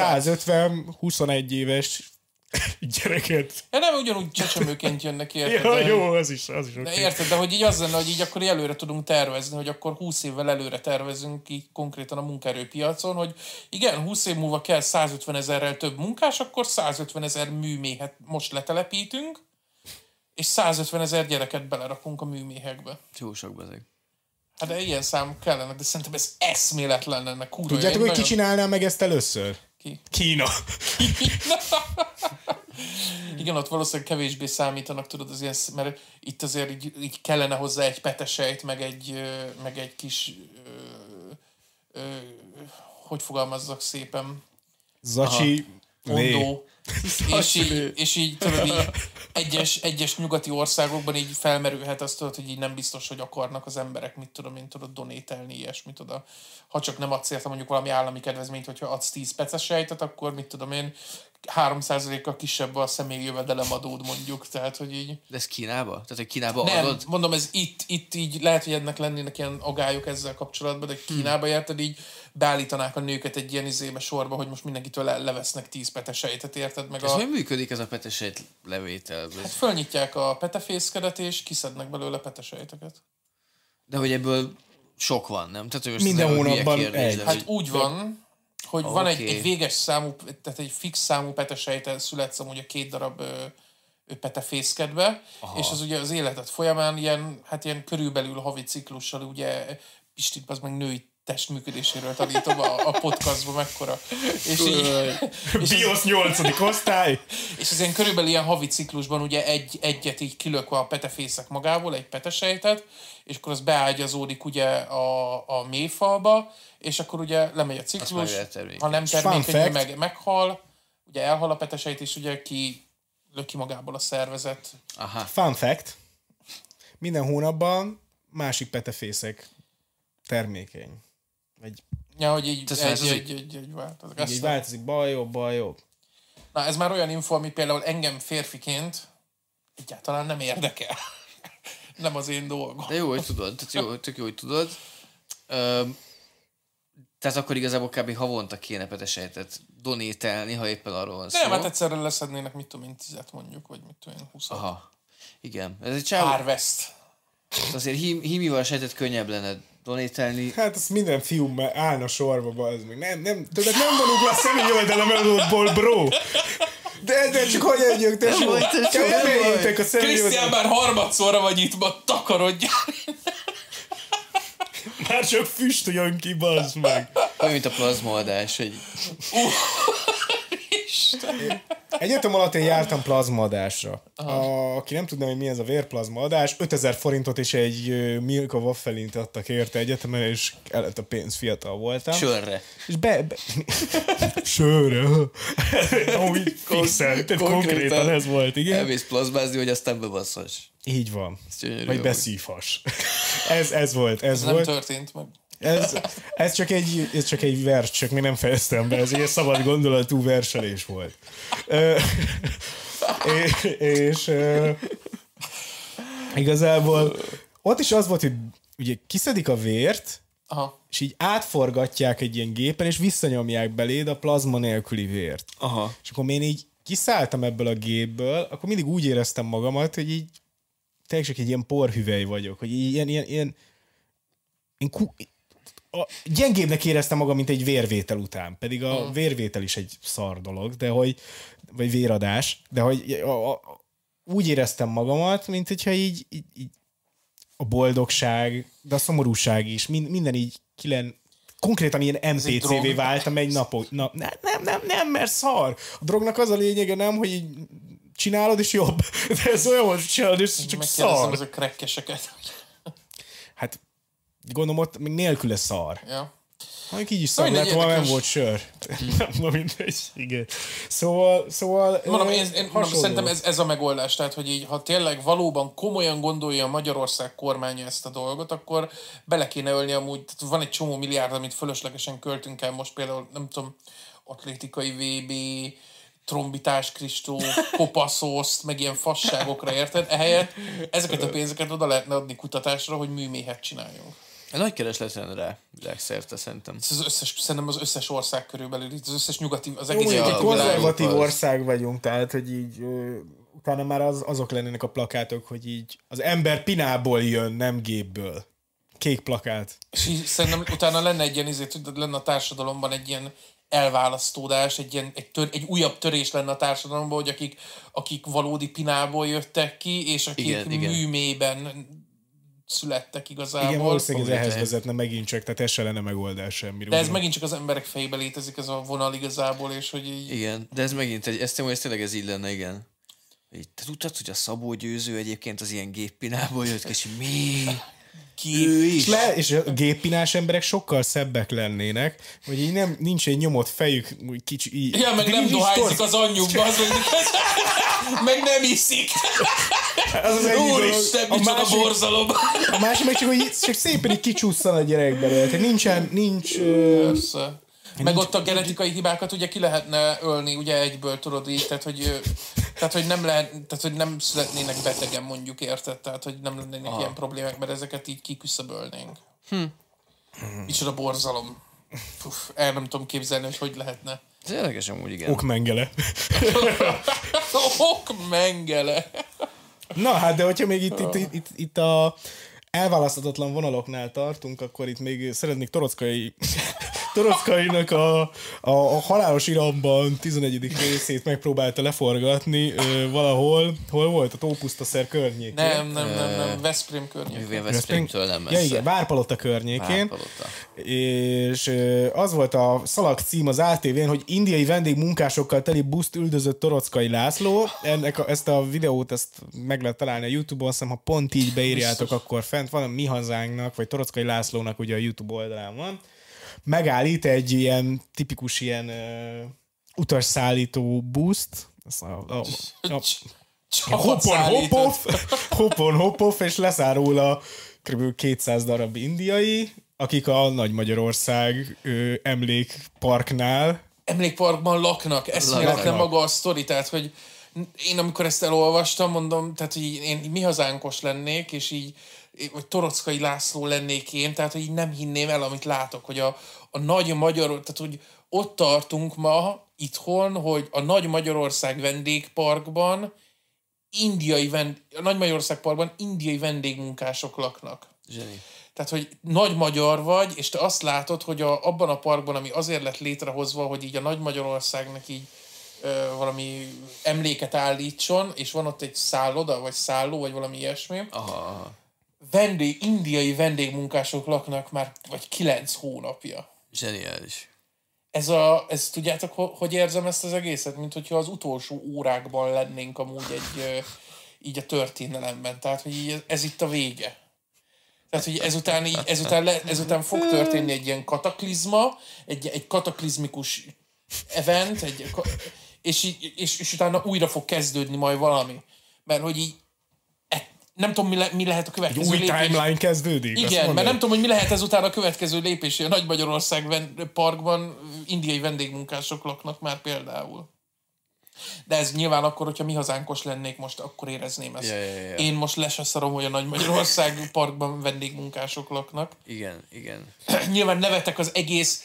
150-21 éves gyereket. Ja, nem ugyanúgy csecsemőként jönnek, érted? Ja, jó, az is okay. De érted, de hogy így az lenne, hogy így akkor előre tudunk tervezni, hogy akkor 20 évvel előre tervezünk így konkrétan a munkaerőpiacon, hogy igen, 20 év múlva kell 150 000-rel több munkás, akkor 150 000 műméhet most letelepítünk, és 150 000 gyereket belerakunk a műméhekbe. Jó sok bezeg. Hát de ilyen számok kellene, de szerintem ez eszméletlen lenne. Tudjátok, hogy ki csinálná meg ezt először? Ki? Kína. Igen, ott valószínűleg kevésbé számítanak, tudod, az ilyen, mert itt azért így kellene hozzá egy petesejt, meg egy kis hogy fogalmazzak szépen? Zacsi Ondó. És így tudod, így egyes nyugati országokban így felmerülhet azt, tudod, hogy így nem biztos, hogy akarnak az emberek, mit tudom én, tudod, donételni ilyesmit oda. Ha csak nem adsz érte mondjuk valami állami kedvezményt, hogyha adsz 10 peces sejtet, akkor mit tudom én, 3%-kal kisebb a személyi jövedelemadód mondjuk, tehát hogy így... De ez Kínába? Tehát, hogy Kínába nem, adod? mondom, ez itt így lehet, hogy ennek lennének ilyen agályok ezzel kapcsolatban, de Kínába érted, így beállítanák a nőket egy ilyen izébe sorba, hogy most mindenkitől levesznek 10 petesejtet, érted? Meg Ez hogy működik ez a petesejt levétel? Hát fölnyitják a petefészkedet, és kiszednek belőle petesejteket. De hogy ebből sok van, nem? Tehát, hogy most Minden ez nem a hülye hónapban kérdés, egy. de Hát hogy- úgy van, hogy van Oké. egy véges számú, tehát egy fix számú petesejtel születsz amúgy a 2 darab petefészkedbe, és az ugye az életed folyamán ilyen körülbelül havi ciklussal ugye Pistit az meg női testműködéséről tanítom a podcastban mekkora. És BIOS 8. osztály. és ez ilyen körülbelül ilyen havi ciklusban ugye egyet így kilökve a petefészek magából, egy petesejtet, és akkor az beágyazódik ugye a mélyfalba, és akkor ugye lemegy a ciklus, majd eltermékenyül. ha nem Fun termékenyül, fact. meghal, ugye elhal a petesejt, és ugye löki magából a szervezet. Aha. Fun fact. Minden hónapban másik petefészek termékeny. Vagy Ja, hogy így Ez változik? egy változik. így változik, bal jobb, bal jobb. Na, ez már olyan info, ami például engem férfiként egyáltalán nem érdekel. Nem az én dolgom. De jó, hogy tudod. Tehát tök jó, hogy tudod. Tehát akkor igazából kb. Havonta kéne petesejtet donételni, ha éppen arról van szó. Nem, hát egyszerre leszednének, mit tudom én, 10-et mondjuk, vagy mit tudom én, 20-at. Aha. Igen. Ez egy csávó. Harvest. Azért hímival sejtet könnyebb lenne donételni. Hát az minden fiú már állna sorba, bazd meg. Tudod, nem vonunk le a személyjövedelemadótból, bro. De csak hogy együnk, te Nem vagy, te csak nem emeljétek a Krisztián, személyjövedelemadót. már harmadszorra vagy itt, ma takarodjál. Már csak füst jön ki, bazd meg. Olyan, mint a plazmaadás, hogy Egyetem alatt én jártam plazmaadásra. Aki nem tudná, hogy mi ez a vérplazmaadás, 5000 forintot és egy Milka Waffelint adtak érte egyetemen, és kellett a pénz, fiatal voltam. sörre. És Sörre. Úgy fixen, tehát konkrétan ez volt, igen. Elmész plazmázni, hogy aztán bebasszass. Így van. gyönyörű Vagy amúgy. beszívhass. Ez volt. Ez nem történt meg. Ez csak egy vers, csak még nem fejeztem be, ez egy szabad gondolatú verselés volt. És igazából ott is az volt, hogy ugye kiszedik a vért, Aha. és így átforgatják egy ilyen gépen, és visszanyomják beléd a plazma nélküli vért. Aha. És akkor én így kiszálltam ebből a gépből, akkor mindig úgy éreztem magamat, hogy így tényleg csak egy ilyen porhüvely vagyok, hogy így ilyen gyengébbnek éreztem magam, mint egy vérvétel után. Pedig a vérvétel is egy szar dolog, de hogy, vagy véradás, de hogy úgy éreztem magamat, mint hogyha így a boldogság, de a szomorúság is, minden így konkrétan ilyen NPC-vé váltam egy napon. Nem, mert szar. A drognak az a lényege nem, hogy így csinálod, és jobb. De ez olyan, hogy csinálod, és csak Megkérdezem szar. ezek krekkeseket. Hát gondolom ott még nélküle szar. Ja. Mondjuk így is szar, Mindegy, lehet, nem érdekes. volt sör. Na mindegy, igen. Szóval Mondom, én hasonló. szerintem ez a megoldás. Tehát, hogy így, ha tényleg valóban komolyan gondolja a Magyarország kormánya ezt a dolgot, akkor bele kéne ölni amúgy. Tehát van egy csomó milliárd, amit fölöslegesen költünk el most például, nem tudom, atlétikai VB, trombitás Kristó, kopaszoszt, meg ilyen fasságokra, érted? Ehelyett ezeket a pénzeket oda lehetne adni kutatásra, hogy műméhet csináljunk. Nagy kereslet lenne rá világszerte, szerintem. Szerintem az összes ország körülbelül, az összes nyugati, az Jó, egész mondjuk egy nyugati világ. konzervatív az. ország vagyunk, tehát, hogy így utána már azok lennének a plakátok, hogy így az ember pinából jön, nem gépből. Kék plakát. És így szerintem utána lenne egy ilyen, lenne a társadalomban egy ilyen elválasztódás, egy újabb törés lenne a társadalomban, hogy akik valódi pinából jöttek ki, és akik Igen. műmében születtek igazából. Igen, valószínűleg ez ehhez lehet. vezetne megint csak, tehát ez se lenne megoldás semmi. De ez megint csak az emberek fejébe létezik, ez a vonal igazából, és hogy így... Igen, de ez megint ez tényleg ez így lenne, igen. Így, te tudtad, hogy a Szabó Győző egyébként az ilyen géppinából jött, és mi? És a géppinás emberek sokkal szebbek lennének, hogy így nincs egy nyomott fejük, úgy kicsi... Így, Ja, meg nem dohányzik az anyjukba, az meg nem iszik. Úristen, micsoda borzalom. A másik meg csak szépen így kicsusszan a gyerek belőle. Tehát nincs... Persze. Meg ott a genetikai hibákat ugye ki lehetne ölni, ugye egyből, tudod így, tehát hogy nem lehet, tehát hogy nem születnének betegen, mondjuk, érted? Tehát, hogy nem lennének ilyen problémák, mert ezeket így kiküszöbölnénk. Micsoda borzalom. El nem tudom képzelni, hogy lehetne. Ez érdekes amúgy, igen. Okmengele. Okmengele. Na hát, de hogyha még itt a elválaszthatatlan vonaloknál tartunk, akkor itt még szeretnék Torockainak a Halálos Iramban 11. részét megpróbálta leforgatni valahol. Hol volt? A Tópusztaszer környékén. Nem. Veszprém környékén. Veszprémtől nem messze. Ja, igen, Várpalota környékén. Várpalota. És az volt a szalag cím az ATV-n, hogy indiai vendégmunkásokkal teli buszt üldözött Torockai László. Ezt a videót meg lehet találni a YouTube-on, azt hiszem, ha pont így beírjátok, akkor fent van a Mi Hazánknak, vagy Torockai Lászlónak ugye a YouTube oldalán van. Megállít egy ilyen tipikus ilyen utasszállító buszt. Hopon, és leszáll róla kb. 200 darab indiai, akik a Nagy Magyarország emlékparknál. Emlékparkban laknak, eszméletlen maga a sztori, tehát, hogy én amikor ezt elolvastam, mondom, tehát, hogy én Mi Hazánkos lennék, és így, vagy Torockai László lennék én, tehát, hogy így nem hinném el, amit látok, hogy a Nagy Magyar, tehát, hogy ott tartunk ma itthon, hogy a Nagy Magyarország vendégparkban a Nagy Magyarország parkban indiai vendégmunkások laknak. Zseni. Tehát, hogy nagy magyar vagy, és te azt látod, hogy abban a parkban, ami azért lett létrehozva, hogy így a Nagy Magyarországnak így valami emléket állítson, és van ott egy szálloda, vagy szálló, vagy valami ilyesmi. Aha. Indiai vendégmunkások laknak már vagy 9 hónapja. Zseniális. Ez tudjátok, hogy érzem ezt az egészet? Mint hogyha az utolsó órákban lennénk amúgy így a történelemben. Tehát, hogy így ez itt a vége. Tehát, hogy ezután fog történni egy ilyen kataklizma, egy kataklizmikus event, és utána újra fog kezdődni majd valami. Mert hogy így nem tudom, mi lehet a következő új lépés. timeline kezdődik. Igen, mert nem tudom, hogy mi lehet ezután a következő lépés. A Nagy Magyarország parkban indiai vendégmunkások laknak már például. De ez nyilván akkor, hogyha Mi Hazánkos lennék most, akkor érezném ezt. Ja. Én most le se szarom, hogy a Nagy Magyarország parkban vendégmunkások laknak. Igen. Nyilván nevetek az egész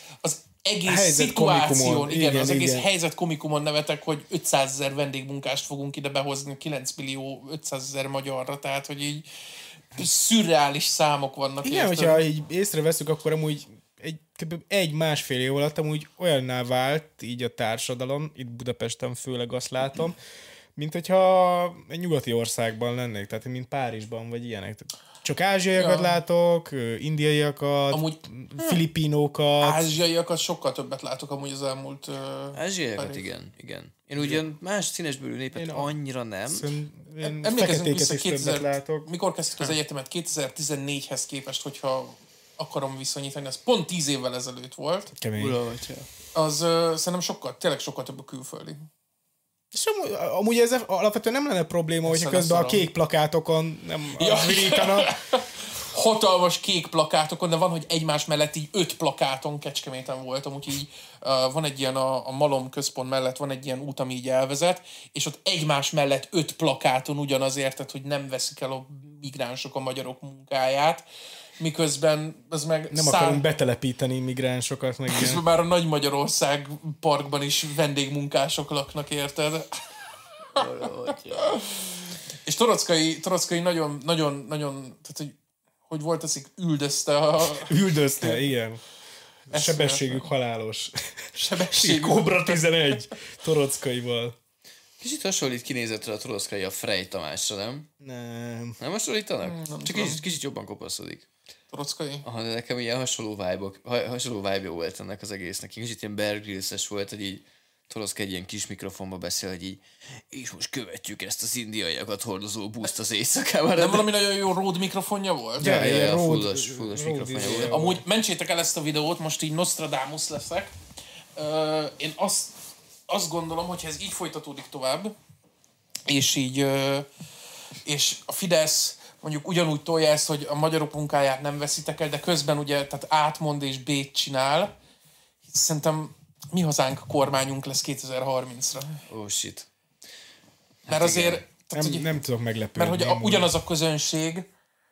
szituáción, az egész helyzet komikumon nevetek, hogy 500 000 vendégmunkást fogunk ide behozni 9 millió 500 000 magyarra, tehát hogy így szürreális számok vannak. Igen, hogyha így észreveszünk, akkor amúgy egy-másfél év alatt amúgy olyanná vált így a társadalom, itt Budapesten főleg azt látom, mint hogyha egy nyugati országban lennék, tehát mint Párizsban, vagy ilyenek. Csak ázsiaiakat látok, indiaiakat, amúgy, filipinókat. Ázsiaiakat sokkal többet látok amúgy az elmúlt... Ázsiaiakat, igen. Én ugyan más színesbőrű népet annyira nem. Emlékezzünk vissza mikor kezdtük az egyetemet? 2014-hez képest, hogyha akarom viszonyítani, az pont 10 évvel ezelőtt volt. Kemény. Az szerintem tényleg sokkal több a külföldi. És amúgy ez alapvetően nem lenne probléma, hogyha közben a kék plakátokon nem virítanak. Hatalmas kék plakátokon, de van, hogy egymás mellett így 5 plakáton Kecskeméten voltam, úgyhogy így, van egy ilyen a Malom központ mellett van egy ilyen út, ami így elvezet, és ott egymás mellett 5 plakáton ugyanazért, tehát hogy nem veszik el a migránsok a magyarok munkáját, miközben az meg... Nem akarunk betelepíteni migránsokat, meg ilyen. Már a Nagy Magyarország parkban is vendégmunkások laknak, érted? És Torockai nagyon, tehát hogy volt az, üldözte Üldözte, igen. Sebességük halálos. Kobra 11 Torockaival. Kicsit hasonlít kinézetre a Torockai a Frey Tamásra, nem? Nem hasonlítanak? Csak kicsit jobban kopaszodik. Torockai? Aha, de nekem ilyen hasonló vibe volt ennek az egésznek. Kicsit ilyen Bear Grylls-es volt, hogy így Toroszka egy ilyen kis mikrofonba beszél, hogy így, és most követjük ezt az indiaiakat hordozó buszt az éjszakában. Nem valami nagyon jó Rode mikrofonja volt? Ja, fullos mikrofonja volt. Amúgy mentsétek el ezt a videót, most így Nostradamus leszek. Én azt gondolom, hogy ha ez így folytatódik tovább, és így és a Fidesz mondjuk ugyanúgy tolja ezt, hogy a magyarok munkáját nem veszitek el, de közben ugye tehát átmond és B-t csinál, szerintem Mi Hazánk kormányunk lesz 2030-ra. Oh shit. Mert azért... Tehát, nem tudok meglepődni. Mert hogy ugyanaz a közönség,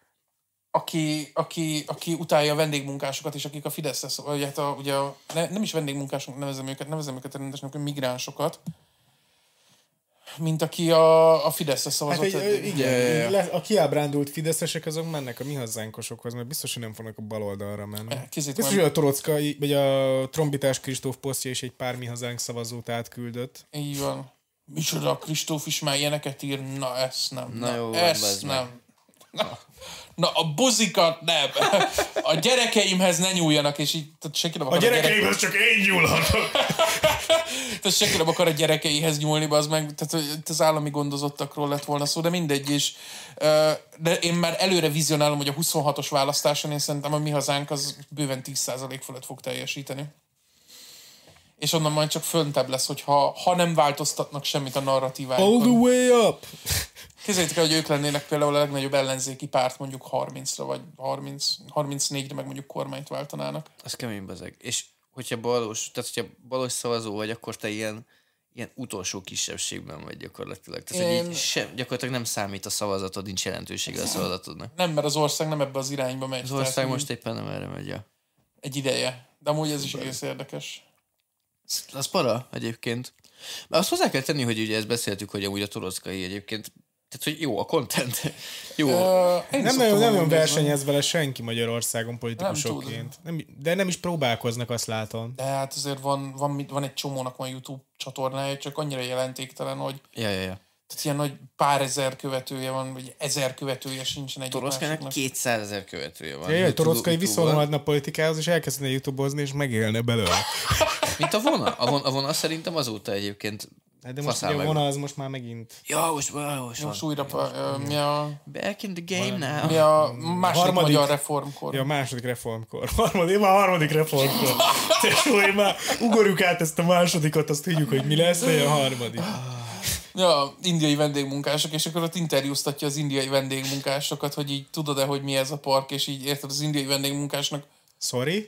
aki utálja a vendégmunkásokat, és akik a Fidesz, vagy hát nem is vendégmunkások nevezem őket rendesen, hanem migránsokat, mint aki a Fideszre szavazott. Hát igen, a kiábrándult fideszesek azok mennek a Mi Hazánkosokhoz, mert biztos, hogy nem fognak a baloldalra menni. Biztos, hogy a Torockai, vagy a trombitás Kristóf posztja is egy pár Mi Hazánk szavazót átküldött. Így van. Micsoda, a Kristóf is már ilyeneket ír? Na, ezt nem. Na jó, ezt nem. Na, a buzikat nem. A gyerekeimhez ne nyúljanak, és így senki nem akar a gyerekeimhez csak én nyúlhatok. Tehát senki nem akar a gyerekeihez nyúlni, az meg, tehát az állami gondozottakról lett volna szó, de mindegy is. De én már előre vizionálom, hogy a 26-os választáson én szerintem a Mi Hazánk az bőven 10% fölött fog teljesíteni. És onnan majd csak föntebb lesz, hogy ha nem változtatnak semmit a narratívájukon. All the way up! Képzeljétek el, hogy ők lennének például a legnagyobb ellenzéki párt mondjuk 30-ra, vagy 34-re meg mondjuk kormányt váltanának. Az kemény bezeg. És hogyha balos szavazó vagy, akkor te ilyen utolsó kisebbségben vagy gyakorlatilag. Tehát, hogy gyakorlatilag nem számít a szavazatod, nincs jelentősége a szavazatodnak. Nem, mert az ország nem ebbe az irányba megy. Az ország most éppen nem erre megy. Ja. Egy ideje. De amúgy ez is egész érdekes. Az para egyébként. Mert azt hozzá kell tenni, hogy ugye ezt beszéltük, hogy amúgy a Torockai egyébként, tehát hogy jó a content. Jó. Nem nagyon versenyez vele senki Magyarországon politikusokként. De nem is próbálkoznak, azt látom. De hát azért van egy csomónak van YouTube csatornája, csak annyira jelentéktelen, hogy Ja. tehát ilyen nagy pár ezer követője van, vagy 1000 követője sincsen egy Torockának 200 000 követője van. Torockai viszonyulhatna a politikához, és elkezdene YouTube-ozni, és megélne belőle. Mint a Vona. A Vona szerintem azóta egyébként de most a Vona az most már megint... Ja, most újra mi a... Back in the game now. Mi a második magyar reformkor. Ja, a második reformkor. Harmadik reformkor. Én már ugorjuk át ezt a másodikot, azt tudjuk, hogy mi lesz, vagy a harmadik. Ja, indiai vendégmunkások, és akkor ott interjúztatja az indiai vendégmunkásokat, hogy így tudod-e, hogy mi ez a park, és így érted az indiai vendégmunkásnak. Sorry?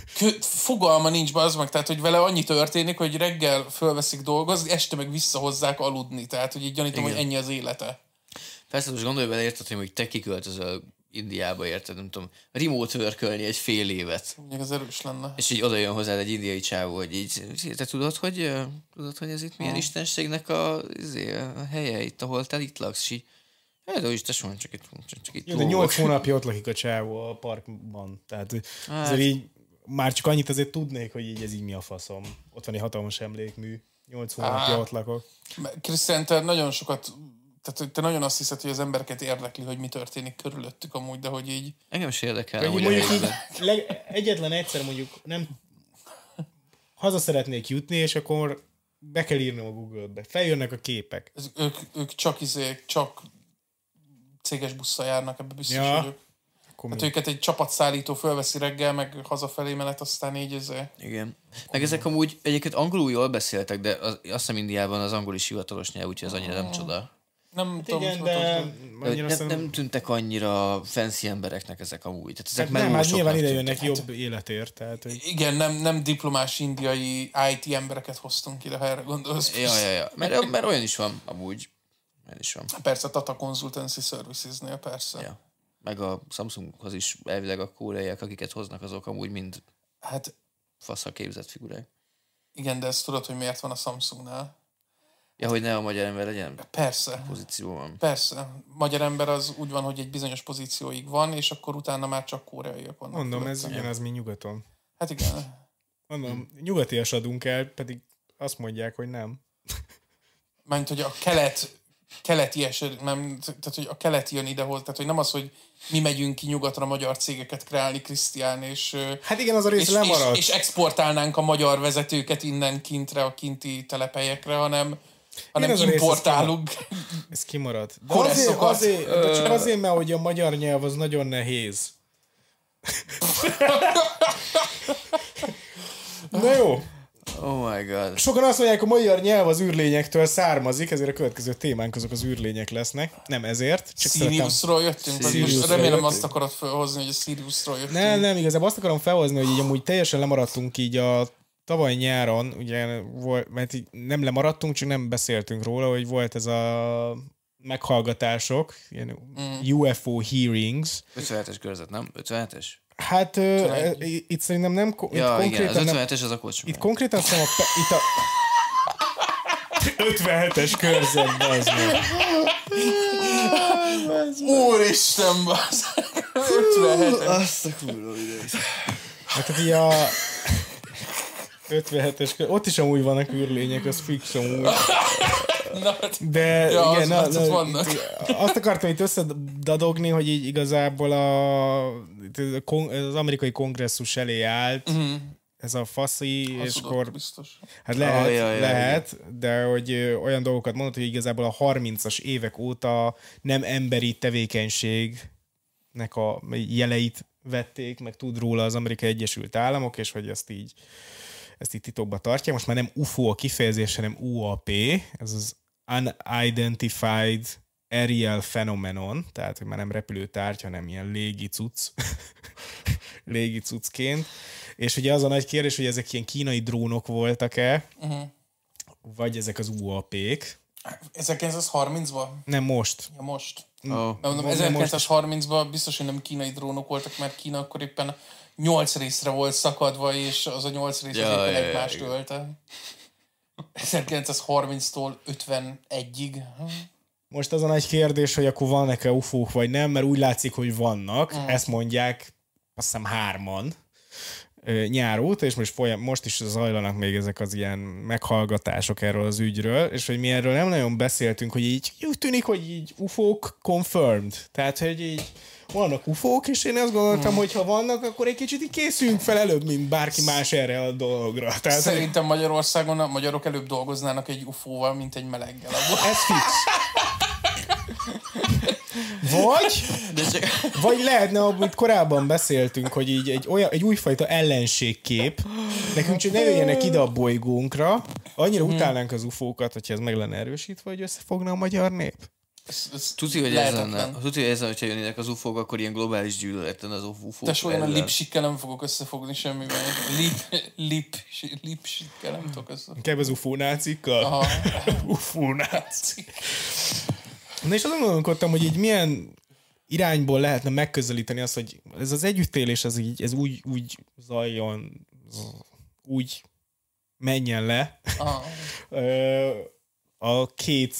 Fogalma nincs be az meg, tehát hogy vele annyi történik, hogy reggel fölveszik dolgozni, este meg visszahozzák aludni, tehát hogy így gyanítom, hogy ennyi az élete. Persze, most gondolj bele, érted, hogy te kiköltözöl Indiába, érted, nem tudom, remote workölni egy fél évet. Még az erős lenne. És így oda jön hozzád egy indiai csávó, hogy így, te tudod, hogy ez itt milyen istenségnek a helye itt, ahol te itt laksz, és így, de is tesó, csak itt jó, de 8 hónapja ott lakik a csávó a parkban, tehát azért így már csak annyit azért tudnék, hogy így ez így mi a faszom. Ott van egy hatalmas emlékmű, 8 hónapja ott lakok. Krisztián, te nagyon sokat, tehát te nagyon azt hiszed, hogy az embereket érdekli, hogy mi történik körülöttük amúgy, de hogy így... Engem is érdekel. Mondjuk egyetlen egyszer mondjuk nem haza szeretnék jutni, és akkor be kell írnom a Google-be. Feljönnek a képek. Ők csak céges busszal járnak, ebbe biztos vagyok. Hát őket egy csapatszállító fölveszi reggel, meg hazafelé menet, aztán így Igen. Meg ezek amúgy egyébként angolul jól beszéltek, de azt hiszem Indiában az angol is hivatalos nyelv, úgyhogy az annyira nem csoda. Nem tudom, igen, de nem tűntek annyira fancy embereknek ezek amúgy. Tehát ezek nem, hát nyilván ide jönnek jobb életért. Tehát, hogy... Igen, nem diplomás indiai IT embereket hoztunk ide, ha erre gondolsz. Ja. Mert olyan is van amúgy. Persze a Tata Consultancy Services-nél, persze. Ja. Meg a Samsunghoz is elvileg a kóreiek, akiket hoznak, azok amúgy mind faszal képzett figurák. Igen, de ezt tudod, hogy miért van a Samsungnál? Ja, hogy ne a magyar ember legyen? Persze. Pozícióban. Persze. Magyar ember az úgy van, hogy egy bizonyos pozícióig van, és akkor utána már csak koreaiak vannak. Mondom, ez ugyanaz, mint nyugaton. Hát igen. Mondom, nyugatias adunk el, pedig azt mondják, hogy nem. Mert hogy a kelet keleti eset, nem, tehát hogy a keleti jön idehoz, tehát hogy nem az, hogy mi megyünk ki nyugatra magyar cégeket kreálni, Krisztián, és Hát igen, az a rész lemaradt. És exportálnánk a magyar vezetőket innen kintre, a kinti telephelyekre, hanem importálunk. Ez kimaradt. De de csak azért, mert hogy a magyar nyelv az nagyon nehéz. Na jó. Oh my god. Sokan azt mondják, a magyar nyelv az űrlényektől származik, ezért a következő témánk azok az űrlények lesznek. Nem ezért. Csak Siriusról jöttünk. Most remélem azt akarod felhozni, hogy a Siriusról jöttünk. Nem, igazából azt akarom felhozni, hogy így amúgy teljesen lemaradtunk így a tavaly nyáron, ugye, mert így nem lemaradtunk, csak nem beszéltünk róla, hogy volt ez a meghallgatások, ilyen UFO hearings. 57-es körzet, nem? 57-es? Hát itt szerintem nem... Ja, igen, az 57-es az a kocsma. Itt konkrétan szerintem itt a 57-es körzetben az meg. Úristen, bassz! 57-es. Azt a kurva ideig. Hát így a 57-es körzet, ott is amúgy vannak űrlények, az fix amúgy. De ja, igen, azt akartam itt összedadogni, hogy így igazából az amerikai kongresszus elé állt ez a faszi, és akkor hát lehet, de hogy olyan dolgokat mondott, hogy igazából a 30-as évek óta nem emberi tevékenységnek a jeleit vették, meg tud róla az Amerikai Egyesült Államok, és hogy ezt így titokba tartják. Most már nem UFO a kifejezés, hanem UAP, ez az Unidentified Aerial Phenomenon, tehát hogy már nem repülőtárgy, hanem ilyen légi cuccként. És ugye az a nagy kérdés, hogy ezek ilyen kínai drónok voltak-e, vagy ezek az UAP-k. 1930-ban? Nem, most. Ja, most. Mondom, 1930-ban biztos, hogy nem kínai drónok voltak, mert Kína akkor éppen 8 részre volt szakadva, és az a 8 rész éppen egymást ölte. 1930-tól 51-ig. Most az a nagy kérdés, hogy akkor vannak-e UFO-k, vagy nem, mert úgy látszik, hogy vannak. Ezt mondják, azt hiszem 3-an nyár óta, és most is zajlanak még ezek az ilyen meghallgatások erről az ügyről, és hogy mi erről nem nagyon beszéltünk, hogy így úgy tűnik, hogy így UFO-k confirmed. Tehát, hogy így vannak UFO-k, és én azt gondoltam, hogy ha vannak, akkor egy kicsit így készüljünk fel előbb, mint bárki más erre a dologra. Tehát, szerintem Magyarországon a magyarok előbb dolgoznának egy UFO-val, mint egy meleggel. Ez fix. Vagy lehetne, amit korábban beszéltünk, hogy így egy újfajta ellenségkép, nekünk csak ne jöjjenek ide a bolygónkra, annyira utálnánk az UFO-kat, hogyha ez meg lenne erősítve, hogy összefogna a magyar nép. Tudja, hogy ez lenne, hogyha jönnének az UFO-k, akkor ilyen globális gyűlölet lenne az UFO-k. Te olyan a lipsikkel nem fogok összefogni semmivel. Lipsikkel nem tudok összefogni. Inkább az UFO-nácikkal? Aha. UFO-náci. Na és azon gondolkodtam, hogy így milyen irányból lehetne megközelíteni azt, hogy ez az együttélés ez úgy zajjon, úgy menjen le a két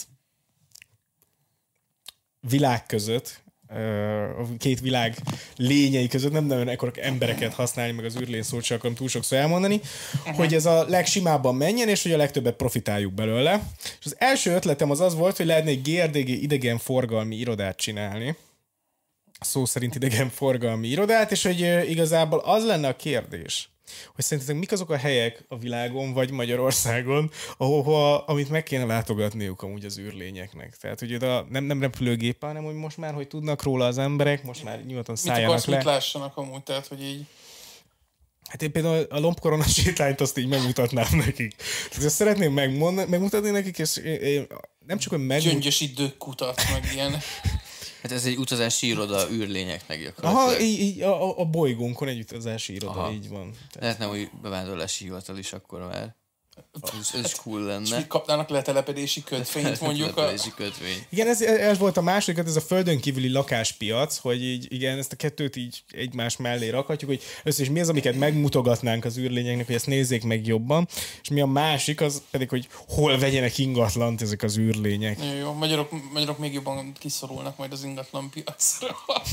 világ között, a két világ lényei között, nem nagyon akarok embereket használni, meg az űrlény szót sem akarom túl sokszor elmondani, hogy ez a legsimábban menjen, és hogy a legtöbbet profitáljuk belőle. És az első ötletem az volt, hogy lehetne egy GRDG idegenforgalmi irodát csinálni. Szó szerint idegenforgalmi irodát, és hogy igazából az lenne a kérdés, hogy szerintetek mik azok a helyek a világon, vagy Magyarországon, amit meg kéne látogatniuk amúgy az űrlényeknek. Tehát, hogy nem repülőgéppel, hanem hogy most már, hogy tudnak róla az emberek, most már nyugodtan szálljanak le. Mit lássanak amúgy, tehát, hogy így... Hát én például a lombkorona sétányt azt így megmutatnám nekik. Tehát ezt szeretném megmutatni nekik, és én nem csak, hogy Gyöngyös időkutat, meg ilyen... Hát ez egy utazási iroda űrlényeknek gyakorlatilag. Aha, így a bolygónkon egy utazási iroda, így van. Lehetne, hogy bevándorlási hivatal is akkor már. Ez is cool lenne. És mit kapnának letelepedési kötvényt, mondjuk? Letelepedési kötvény. Igen, ez volt a második, ez a földön kívüli lakáspiac, hogy így, igen, ezt a kettőt így egymás mellé rakhatjuk, hogy össze is mi az, amiket megmutogatnánk az űrlényeknek, hogy ezt nézzék meg jobban, és mi a másik, az pedig, hogy hol vegyenek ingatlant ezek az űrlények. Jó, magyarok még jobban kiszorulnak majd az ingatlan piacra.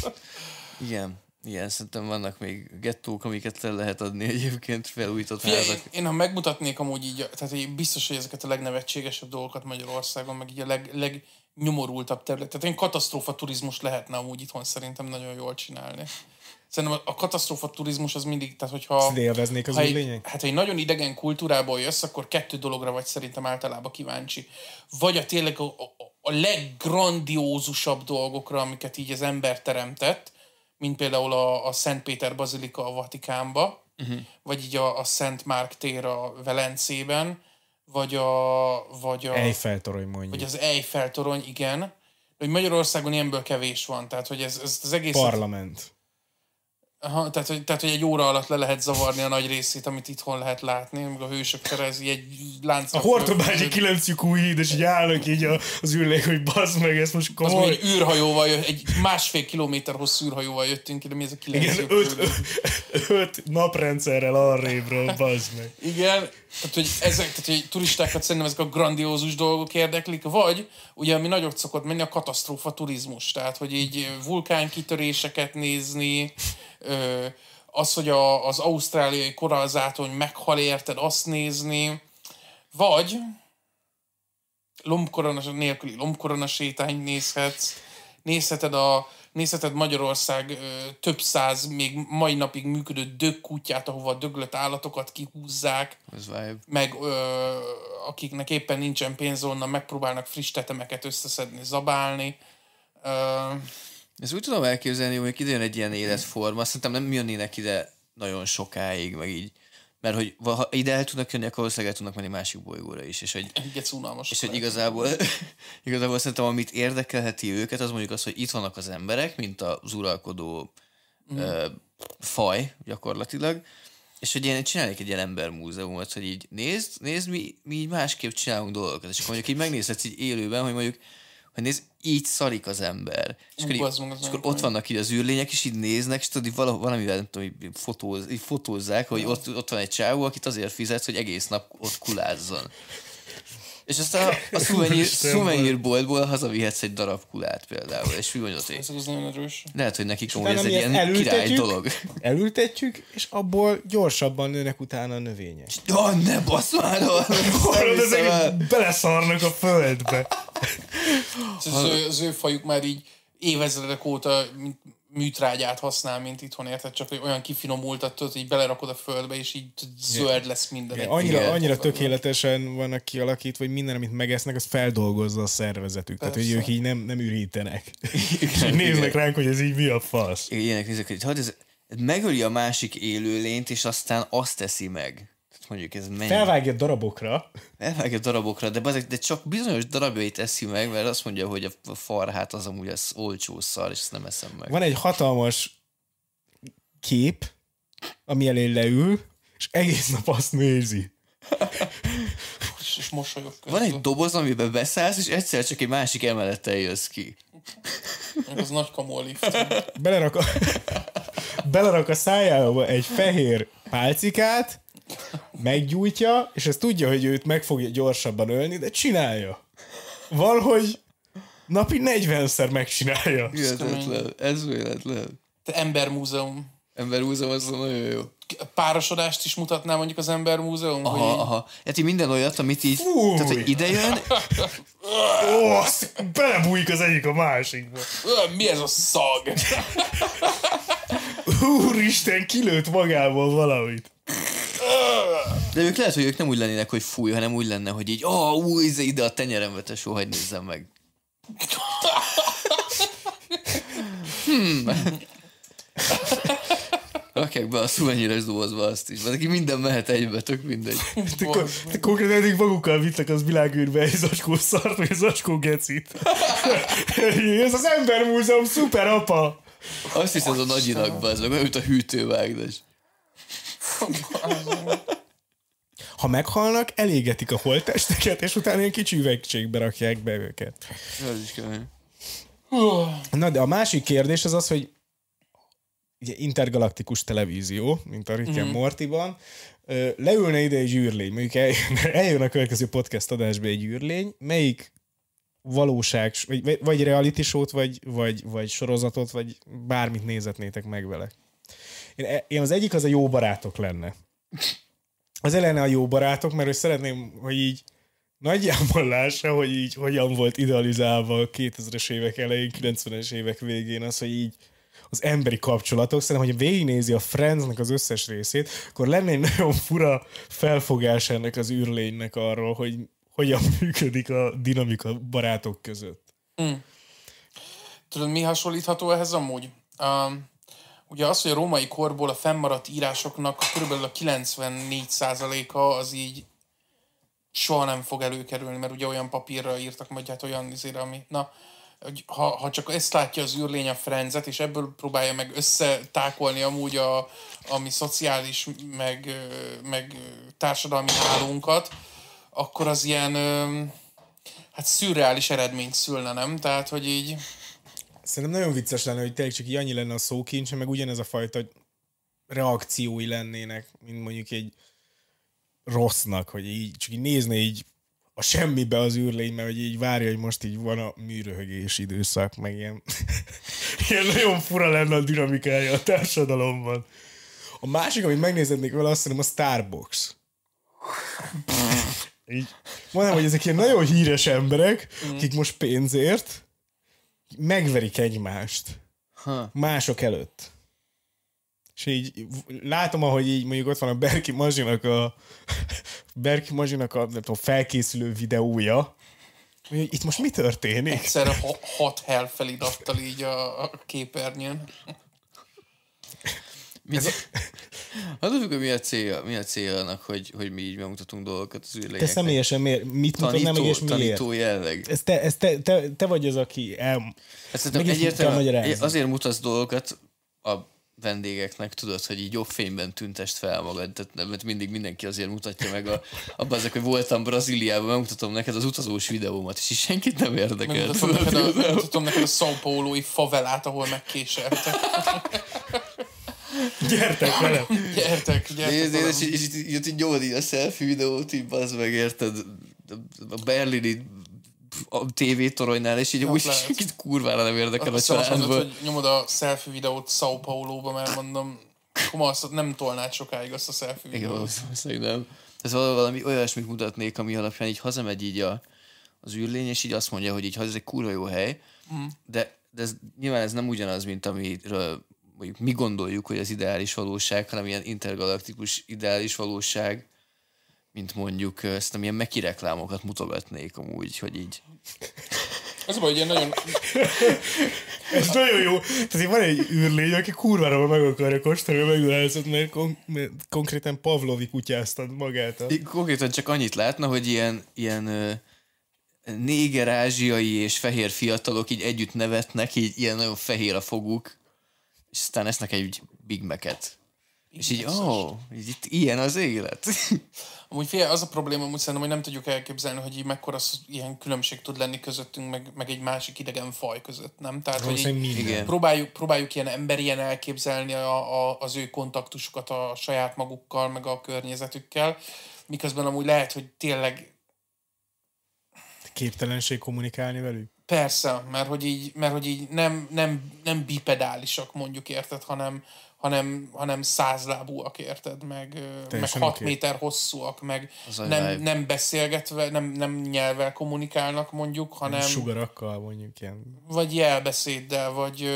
Igen, szerintem vannak még gettók, amiket el lehet adni egyébként felújított házak. Én ha megmutatnék amúgy így, tehát így biztos, hogy ezeket a legnevetségesebb dolgokat Magyarországon, meg így a nyomorultabb terület. Tehát én katasztrófa turizmus lehetne amúgy itthon szerintem nagyon jól csinálni. Szerintem a katasztrófa turizmus az mindig, tehát hogyha... Ezt élveznék az lényeg? Hát ha egy nagyon idegen kultúrából jössz, akkor 2 dologra vagy szerintem általában kíváncsi. Vagy a tényleg a leggrandiózusabb dolgokra, amiket így az ember teremtett, mint például a Szent Péter Bazilika a Vatikánba, vagy így a Szent Márk tér a Velencében, vagy a Eiffel torony mondjuk. vagy az Eiffel torony, igen. Hogy Magyarországon ilyenből kevés van, tehát hogy ez az egész... Parlament. Aha, tehát, hogy egy óra alatt le lehet zavarni a nagy részét, amit itthon lehet látni, meg a Hősök tere, ez így egy láncnak... A Hortobágyi 9 lyukú híd, és így állnak így az ülnék, hogy bazd meg, ezt most Az komoly. egy űrhajóval, egy 1,5 kilométer hosszú űrhajóval jöttünk ide, mi ez a 9 Igen, 5 naprendszerrel arrébről, bazd meg. Igen, tehát hogy turistákat szerintem ezek a grandiózus dolgok érdeklik, vagy ugye ami nagyot szokott menni a katasztrófa turizmus, tehát hogy így vulkánkitöréseket nézni, az, hogy az ausztráliai korallzátony meghal érted, azt nézni, vagy nélküli lombkorona sétányt nézheted Magyarország több száz, még mai napig működő dögkutyát, ahova a döglött állatokat kihúzzák, meg akiknek éppen nincsen pénz, onnan megpróbálnak friss tetemeket összeszedni, zabálni. Ezt úgy tudom elképzelni, hogy ide jön egy ilyen életforma, szerintem nem jönnének ide nagyon sokáig, meg így. Mert hogy ha ide el tudnak jönni, akkor valószínűleg el tudnak menni másik bolygóra is. És hogy igazából szerintem, amit érdekelheti őket, az mondjuk az, hogy itt vannak az emberek, mint az uralkodó faj gyakorlatilag, és hogy én csinálnék egy ilyen embermúzeumot, hogy így nézd mi így másképp csinálunk dolgokat. És akkor mondjuk így megnézhetsz így élőben, hogy mondjuk hogy nézd, így szarik az ember. És akkor ott vannak így az űrlények, és így néznek, és tudod, valamivel nem tudom, így fotózzák, hogy ott van egy csávó, akit azért fizet, hogy egész nap ott kulázzon. És aztán a szuvenírboltból hazavihetsz egy darab kulát például, és úgy mondod, hogy Ez az nagyon erős. lehet, hogy nekik amúgy ez egy ilyen király dolog. Elültetjük, és abból gyorsabban nőnek utána a növények. Jaj, ne bassz már! Ezek beleszarnak a földbe. Az ő fajuk már így évezredek óta műtrágyát használ, mint itthon, érted? Csak hogy olyan kifinomultat, hogy így belerakod a földbe, és így zöld lesz minden. Annyira tökéletesen vannak kialakítva, hogy minden, amit megesznek, az feldolgozza a szervezetük. Tehát, hogy ők így nem ürítenek. És néznek ránk, hogy ez így mi a fasz. Ilyenek nézek, hogy ez megöli a másik élőlényt, és aztán azt teszi meg. Mondjuk ez mennyi? Felvágja darabokra, de csak bizonyos darabjait eszi meg, mert azt mondja, hogy a farhát az amúgy az olcsó szar, és ezt nem eszem meg. Van egy hatalmas kép, ami elé leül, és egész nap azt nézi. És mosolyog közben. Van egy doboz, amiben beszállsz, és egyszer csak egy másik emelettel jössz ki. Az nagy kamu a lift. Belerak a szájába egy fehér pálcikát, meggyújtja, és ezt tudja, hogy őt meg fogja gyorsabban ölni, de csinálja. Valahogy napi 40-szer megcsinálja. Ez véletlen. Te embermúzeum. Embermúzeum az nagyon jó. Párosodást is mutatná mondjuk az embermúzeum? Aha. Hát így minden olyat, amit így... Tehát, hogy ide jön... Belebújik az egyik a másikba. Mi ez a szag? Úristen, kilőtt magából valamit. De ők lehet, hogy ők nem úgy lennének, hogy fúj, hanem úgy lenne, hogy így ide a tenyerembe, tesó, hagyd nézzem meg. Rakják be a szuvenyíres dobozba azt is, mert minden mehet egybe, tök mindegy. Te konkrétan eddig magukkal vittek az világűrbe egy zacskó szart, vagy egy zacskó gecit. Ez az embermúzeum, szuper apa! Azt hiszem, az a nagyinakba, ez meg olyan, mint a hűtővágdas. Ha meghalnak, elégetik a holttesteket, és utána ilyen kicsi üvegcségbe rakják be őket. Ez is kemény. Na, de a másik kérdés az az, hogy ugye intergalaktikus televízió, mint a Rick and Mortyban, leülne ide egy űrlény, mondjuk eljön a következő podcast adásba egy űrlény, melyik valóság, vagy reality show-t, vagy sorozatot, vagy bármit nézetnétek meg vele. Én az egyik az a Jó barátok lenne. Az lenne a Jó barátok, mert hogy szeretném, hogy így nagyjából lássa, hogy így hogyan volt idealizálva a 2000-es évek elején, 90-es évek végén az, hogy így az emberi kapcsolatok. Szerintem, hogy végignézi a Friendsnek az összes részét, akkor lenne egy nagyon fura felfogás ennek az űrlénynek arról, hogy hogyan működik a dinamika barátok között. Tudod, mi hasonlítható ehhez amúgy? Ugye az, hogy a római korból a fennmaradt írásoknak körülbelül a 94%-a az így soha nem fog előkerülni, mert ugye olyan papírra írtak, vagy hát olyan izére, ami... Na, ha csak ezt látja az űrlény a Friendset, és ebből próbálja meg összetákolni amúgy a mi szociális, meg társadalmi hálónkat, akkor az ilyen hát szürreális eredményt szülne, nem? Tehát, hogy így... Szerintem nagyon vicces lenne, hogy tényleg csak így annyi lenne a szókincse, meg ugyanez a fajta reakciói lennének, mint mondjuk egy rossznak, hogy így csak így nézné így a semmibe az űrlény, mert hogy így várja, hogy most így van a műröhögés időszak, meg ilyen, ilyen nagyon fura lenne a dinamikája a társadalomban. A másik, amit megnézhetnék vele, azt hiszem a Starbucks. Így mondanám, hogy ezek ilyen nagyon híres emberek, akik most pénzért megverik egymást mások előtt. És így látom, ahogy így mondjuk ott van a Berki Mazsinak nem tudom, felkészülő videója, hogy itt most mi történik? Egyszerre 6 hell felirattal így a képernyőn. Attól függ, hogy mi a célja annak, hogy mi így megmutatunk dolgokat az űrlényeknek. Te személyesen mit mutatnál meg, és miért? Tanító jelleg. Te vagy az, aki egyértelműen azért mutatsz dolgokat a vendégeknek, tudod, hogy így jobb fényben tüntest fel magad, tehát mert mindig mindenki azért mutatja meg abban azok, hogy voltam Brazíliában, megmutatom neked az utazós videómat, és senkit nem érdekel. Megmutatom neked a São Paulo-i favelát, ahol megkéseltek. Gyertek vele! Gyertek és így nyomod így a selfie videót, így bazd meg, érted, a berlini a tévétoronynál, és így úgy senkit kurvára nem érdekel a családból. Hogy nyomod a selfie videót São Paulo-ba, mert mondom, azt nem tolnád sokáig azt a selfie videót. Igen, nem. Ez valami olyasmit mutatnék, ami alapján így hazamegy így az űrlény, és így azt mondja, hogy így ez egy kurva jó hely, de nyilván ez nem ugyanaz, mint amiről mondjuk mi gondoljuk, hogy az ideális valóság, hanem ilyen intergalaktikus ideális valóság, mint mondjuk ezt ilyen Meki reklámokat mutogatnék amúgy, hogy így. Az a baj, hogy ilyen nagyon... Ez nagyon jó. Tehát van egy űrlény, aki kurvára meg akarja kóstolni a megülállított, mert konkrétan Pavlovi kutyáztad magát. Konkrétan csak annyit látna, hogy ilyen néger-ázsiai és fehér fiatalok így együtt nevetnek, így ilyen nagyon fehér a foguk, és aztán esznek egy Big Mac-et. És így, így itt ilyen az élet. Amúgy az a probléma, amúgy szerintem, hogy nem tudjuk elképzelni, hogy így mekkora ilyen különbség tud lenni közöttünk, meg egy másik idegen faj között, nem? Tehát, hogy így próbáljuk ilyen emberien elképzelni az ő kontaktusukat a saját magukkal, meg a környezetükkel, miközben amúgy lehet, hogy tényleg képtelenség kommunikálni velük? Persze, mert hogy így nem bipedálisak, mondjuk, érted, hanem 100 lábúak, érted, meg 6 méter hosszúak, meg nem beszélgetve, nem nyelvvel kommunikálnak, mondjuk, hanem... Sugarakkal, mondjuk ilyen. Vagy jelbeszéddel,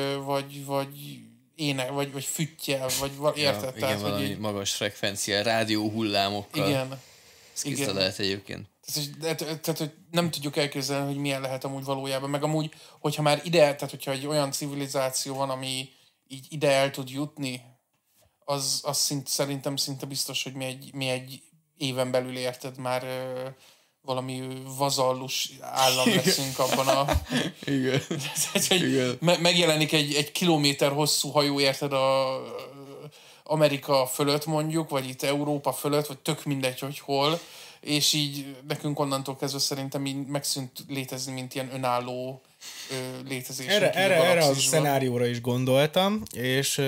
vagy ének, vagy füttyel, vagy érted? Igen, tehát, valami hogy magas frekvenciál, rádió hullámokkal. Igen. Ez lehet egyébként. Tehát, hogy nem tudjuk elképzelni, hogy milyen lehet amúgy valójában. Meg amúgy, hogyha már tehát hogyha egy olyan civilizáció van, ami így ide el tud jutni, az szerintem szinte biztos, hogy mi egy éven belül, érted, már valami vazallus állam leszünk abban a... Igen. Tehát, hogy megjelenik egy kilométer hosszú hajó, érted, Amerika fölött mondjuk, vagy itt Európa fölött, vagy tök mindegy, hogy hol, és így nekünk onnantól kezdve szerintem így megszűnt létezni, mint ilyen önálló létezés. Erre a szenárióra is gondoltam, és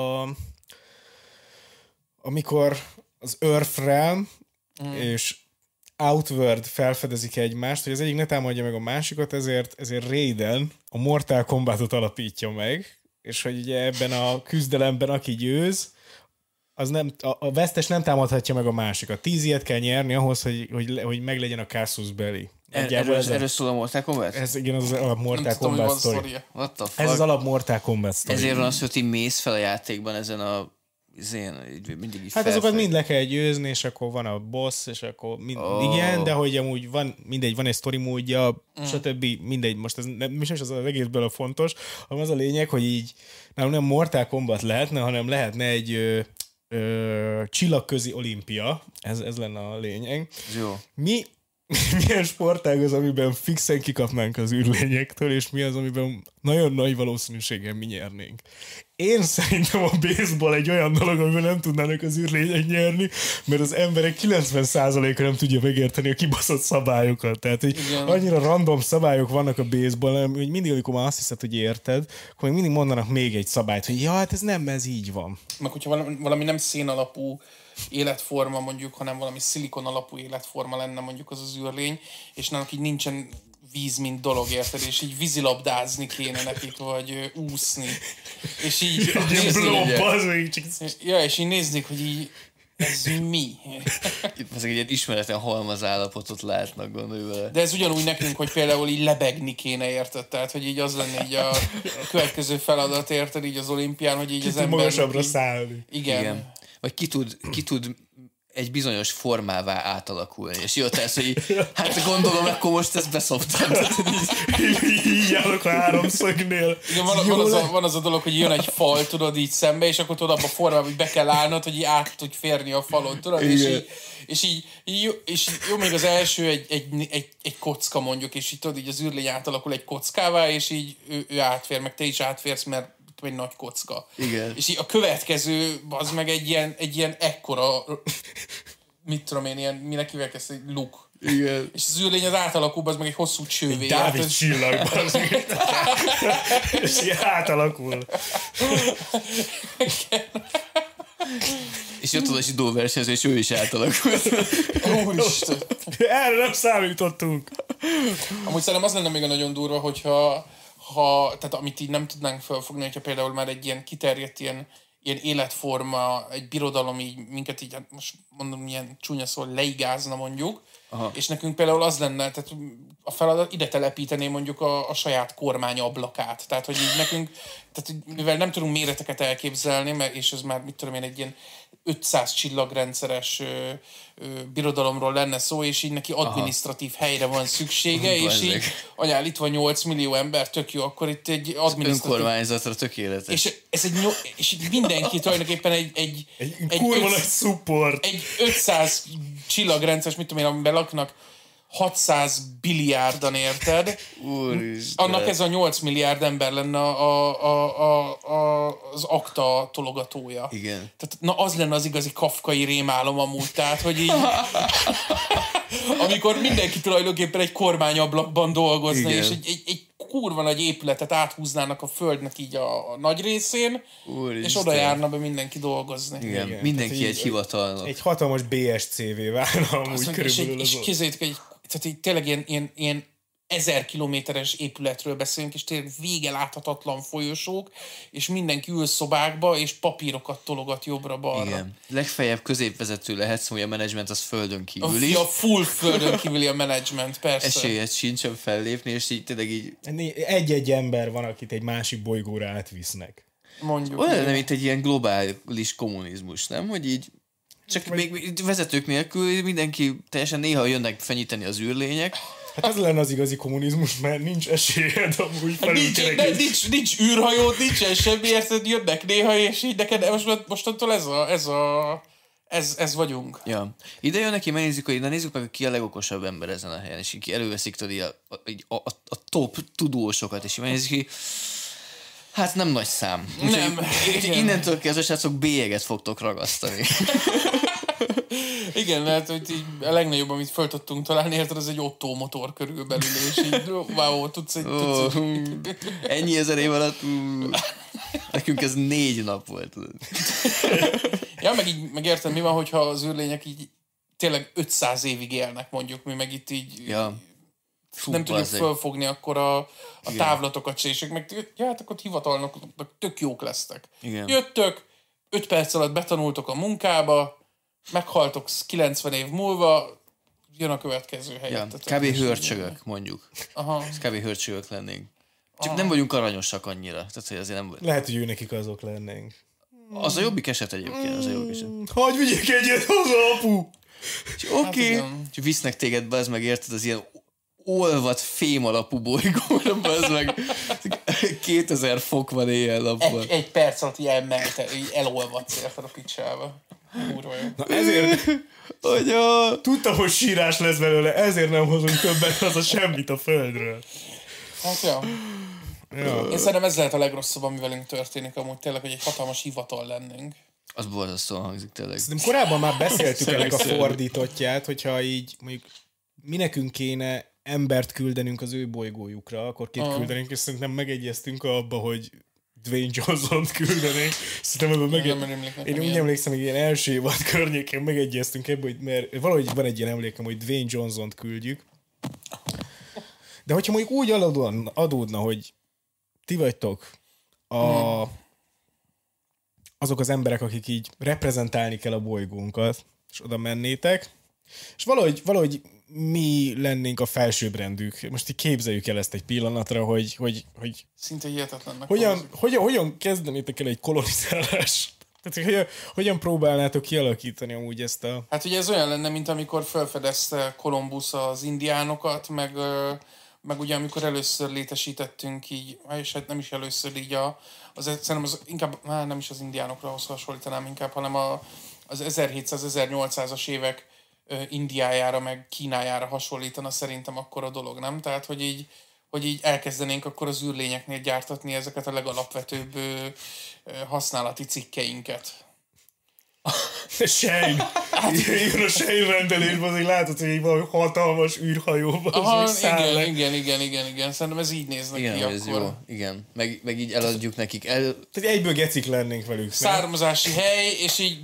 amikor az Earth Realm és Outworld felfedezik egymást, hogy az egyik ne támadja meg a másikat, ezért Raiden a Mortal Kombatot alapítja meg, és hogy ugye ebben a küzdelemben aki győz, az nem, a vesztes nem támadhatja meg a másikat. 10 ilyet kell nyerni ahhoz, hogy meglegyen a Casus Belli. Erről szól a Mortal Kombat? Ez igen, az alap Mortal Kombat sztori. What the fuck? Ez az alap Mortal Kombat sztori. Ezért van az, hogy ti mész fel a játékban ezen a mindig így hát azokat mind le kell győzni, és akkor van a boss, és akkor igen, de hogy amúgy van egy sztori módja, stb. Mindegy, most ez nem is az egészből a fontos, hanem az a lényeg, hogy így nem Mortal Kombat lehetne, hanem lehetne egy csillagközi olimpia, ez lenne a lényeg. Jó. Milyen sportág az, amiben fixen kikapnánk az űrlényektől, és mi az, amiben nagyon nagy valószínűséggel mi nyernénk. Én szerintem a baseball egy olyan dolog, amiben nem tudnának az űrlények nyerni, mert az emberek 90%-a nem tudja megérteni a kibaszott szabályokat. Tehát, hogy annyira random szabályok vannak a baseball, hogy mindig, amikor már azt hiszed, hogy érted, akkor még mindig mondanak még egy szabályt, hogy ja, hát ez így van. Meg hogyha valami nem szén alapú életforma mondjuk, hanem valami szilikon alapú életforma lenne mondjuk az űrlény, és náluk így nincsen víz, mint dolog, érted? És így vízilabdázni kéne nekik, vagy úszni. És így és így néznék, hogy így ez mi? Ezek egy ilyen ismeretlen halmazállapotot látnak, gondolj vele. De ez ugyanúgy nekünk, hogy például így lebegni kéne, érted? Tehát, hogy így az lenne így a következő feladat, érted? Így az olimpián, hogy így az ember... magasabbra szállni. Igen. Vagy ki tud egy bizonyos formává átalakulni. És jött ez, hogy hát gondolom, akkor most ezt beszoptad. Így állok a háromszögnél. Igen, van az a dolog, hogy jön egy fal, tudod, így szembe, és akkor tudod abba a formában, hogy be kell állnod, hogy így át tudj férni a falon, tudod, és így jó, még az első egy kocka mondjuk, és így tudod, így az űrlény átalakul egy kockává, és így ő átfér, meg te is átférsz, mert egy nagy kocka. Igen. És így a következő, az meg egy ilyen ekkora, mit tudom én, ilyen, minek hívják ezt, egy luk. Igen. És az űrlény az átalakul, az meg egy hosszú csővé. Dávid csillagban. És így átalakul. És jött oda egy idóversenyző, és ő is átalakult. Úristen. Erre nem számítottunk. Amúgy szerintem az lenne még a nagyon durva, hogyha tehát amit így nem tudnánk felfogni, hogyha például már egy ilyen kiterjedt ilyen életforma, egy birodalom így minket így, hát most mondom ilyen csúnya szó, leigázna mondjuk, és nekünk például az lenne, tehát a feladat ide telepítené mondjuk a saját kormány ablakát. Tehát, hogy így nekünk, tehát mivel nem tudunk méreteket elképzelni, és ez már, mit tudom én, egy ilyen 500 csillagrendszeres birodalomról lenne szó, és így neki adminisztratív helyre van szüksége, és így anyál, itt van 8 millió ember, tök jó, akkor itt egy adminisztratív... Önkormányzatra tökéletes. És így mindenki tulajdonképpen egy kurva nagy support. Egy 500 csillagrendszeres, mit tudom én, amiben laknak 600 biliárdan, érted? Úristen. Annak ez a 8 milliárd ember lenne az akta tologatója. Igen. Tehát, na az lenne az igazi kafkai rémálom amúgy, tehát, hogy így... amikor mindenki tulajdonképpen egy kormányablakban dolgozna, igen. És egy kurva nagy épületet áthúznának a földnek így a nagy részén, úristen. És oda járna be mindenki kidolgozni. Igen. Mindenki egy hivatalnak. Egy hatalmas BSCV válna amúgy körülbelül. És kézzétek, tehát így tényleg ilyen 1000 kilométeres épületről beszélünk, és tényleg vége láthatatlan folyosók, és mindenki ül szobákba, és papírokat tologat jobbra-balra. Igen. Legfeljebb középvezető lehetsz, hogy a menedzsment az földön kívüli. A full földön kívüli a menedzsment, persze. Esélyed sincsen fellépni, és így tényleg így... Egy-egy ember van, akit egy másik bolygóra átvisznek. Mondjuk. Olyan nem, mint egy ilyen globális kommunizmus, nem? Hogy így csak még vezetők nélkül mindenki teljesen néha jönnek fenyíteni az űrlények. Hát ez lenne az igazi kommunizmus, mert nincs esélyed amúgy felülkerekedni. Nincs űrhajót, nincsen semmi, érted, jönnek néha, és így neked mostantól ez vagyunk. Ja. Ide jön neki, megnézzük, hogy nézzük meg, hogy ki a legokosabb ember ezen a helyen, és így előveszik a top tudósokat, és így megnézzük, hogy hát nem nagy szám. Nem. Innentől kezdve, srácok, bélyeget fogtok ragasztani. Igen, lehet, hogy így a legnagyobb, amit föl tudtunk találni, érted, az egy Otto motor körülbelül, és így, wow, tudsz egy... Ennyi ezer év alatt, nekünk ez 4 nap volt. Ja, meg érted, mi van, hogyha az űrlények így tényleg 500 évig élnek, mondjuk, mi meg itt így... Ja. Nem tudjuk fölfogni akkor a távlatokat, és meg, ja, hát akkor hivatalnok tök jók lesztek. Igen. Jöttök, 5 perc alatt betanultok a munkába, meghaltok 90 év múlva, jön a következő helyet. Ja, kb. Hörcsögök, mondjuk. Aha. Kb. Hörcsögök lennénk. Csak nem vagyunk aranyosak annyira. Tehát, hogy azért nem... Lehet, hogy ő nekik azok lennénk. Az a jobbik eset egyébként, az a jobbik eset. Hagyj vigyék egyet haza, apu! Oké. Csak visznek téged, bazd meg, érted, az ilyen olvad fém alapú bolygóra, bazd meg. 2000 fok van éjjel-nappal. Egy perc alatt így elolvadsz, érted a picsába. Úrva jó. Na ezért... Anya! Tudtam, hogy sírás lesz belőle, ezért nem hozunk többet haza semmit a földről. Hát ja. Ja. Én szerintem ez lehet a legrosszabb, ami velünk történik amúgy tényleg, hogy egy hatalmas hivatal lennénk. Az borzasztóan hangzik tényleg. Szerintem korábban már beszéltük ennek a fordítottját, hogyha így mondjuk mi nekünk kéne embert küldenünk az ő bolygójukra, akkor kit küldenénk, és szerintem megegyeztünk abba, hogy Dwayne Johnson-t küldenénk. Szerintem én úgy emlékszem, hogy ilyen első évad környékén megegyeztünk ebbe, hogy mert valahogy van egy ilyen emlékem, hogy Dwayne Johnson-t küldjük. De hogyha mondjuk úgy adódna, hogy ti vagytok azok az emberek, akik így reprezentálni kell a bolygónkat, és oda mennétek, és valahogy mi lennénk a felsőbbrendük. Most így képzeljük el ezt egy pillanatra, hogy szinte hihetetlennek. hogyan kezdenétek el egy kolonizálást? Tehát, hogyan próbálnátok kialakítani amúgy ezt a... Hát ugye ez olyan lenne, mint amikor felfedezte Kolumbusz az indiánokat, meg ugye amikor először létesítettünk így, és hát nem is először így szerintem inkább, nem is az indiánokra hasonlítanám inkább, hanem az 1700-1800-as évek Indiájára, meg Kínájára hasonlítana szerintem akkor a dolog, nem? Tehát, hogy így elkezdenénk akkor az űrlényeknél gyártatni ezeket a legalapvetőbb használati cikkeinket. Shane! Igen, a Shane rendelésben azért látod, hogy egy valami hatalmas űrhajóban száll. Igen. Szerintem ez így néz neki igen, akkor. Jó. Igen, meg így eladjuk nekik. Tehát egyből gecik lennénk velük. Származási hely, és így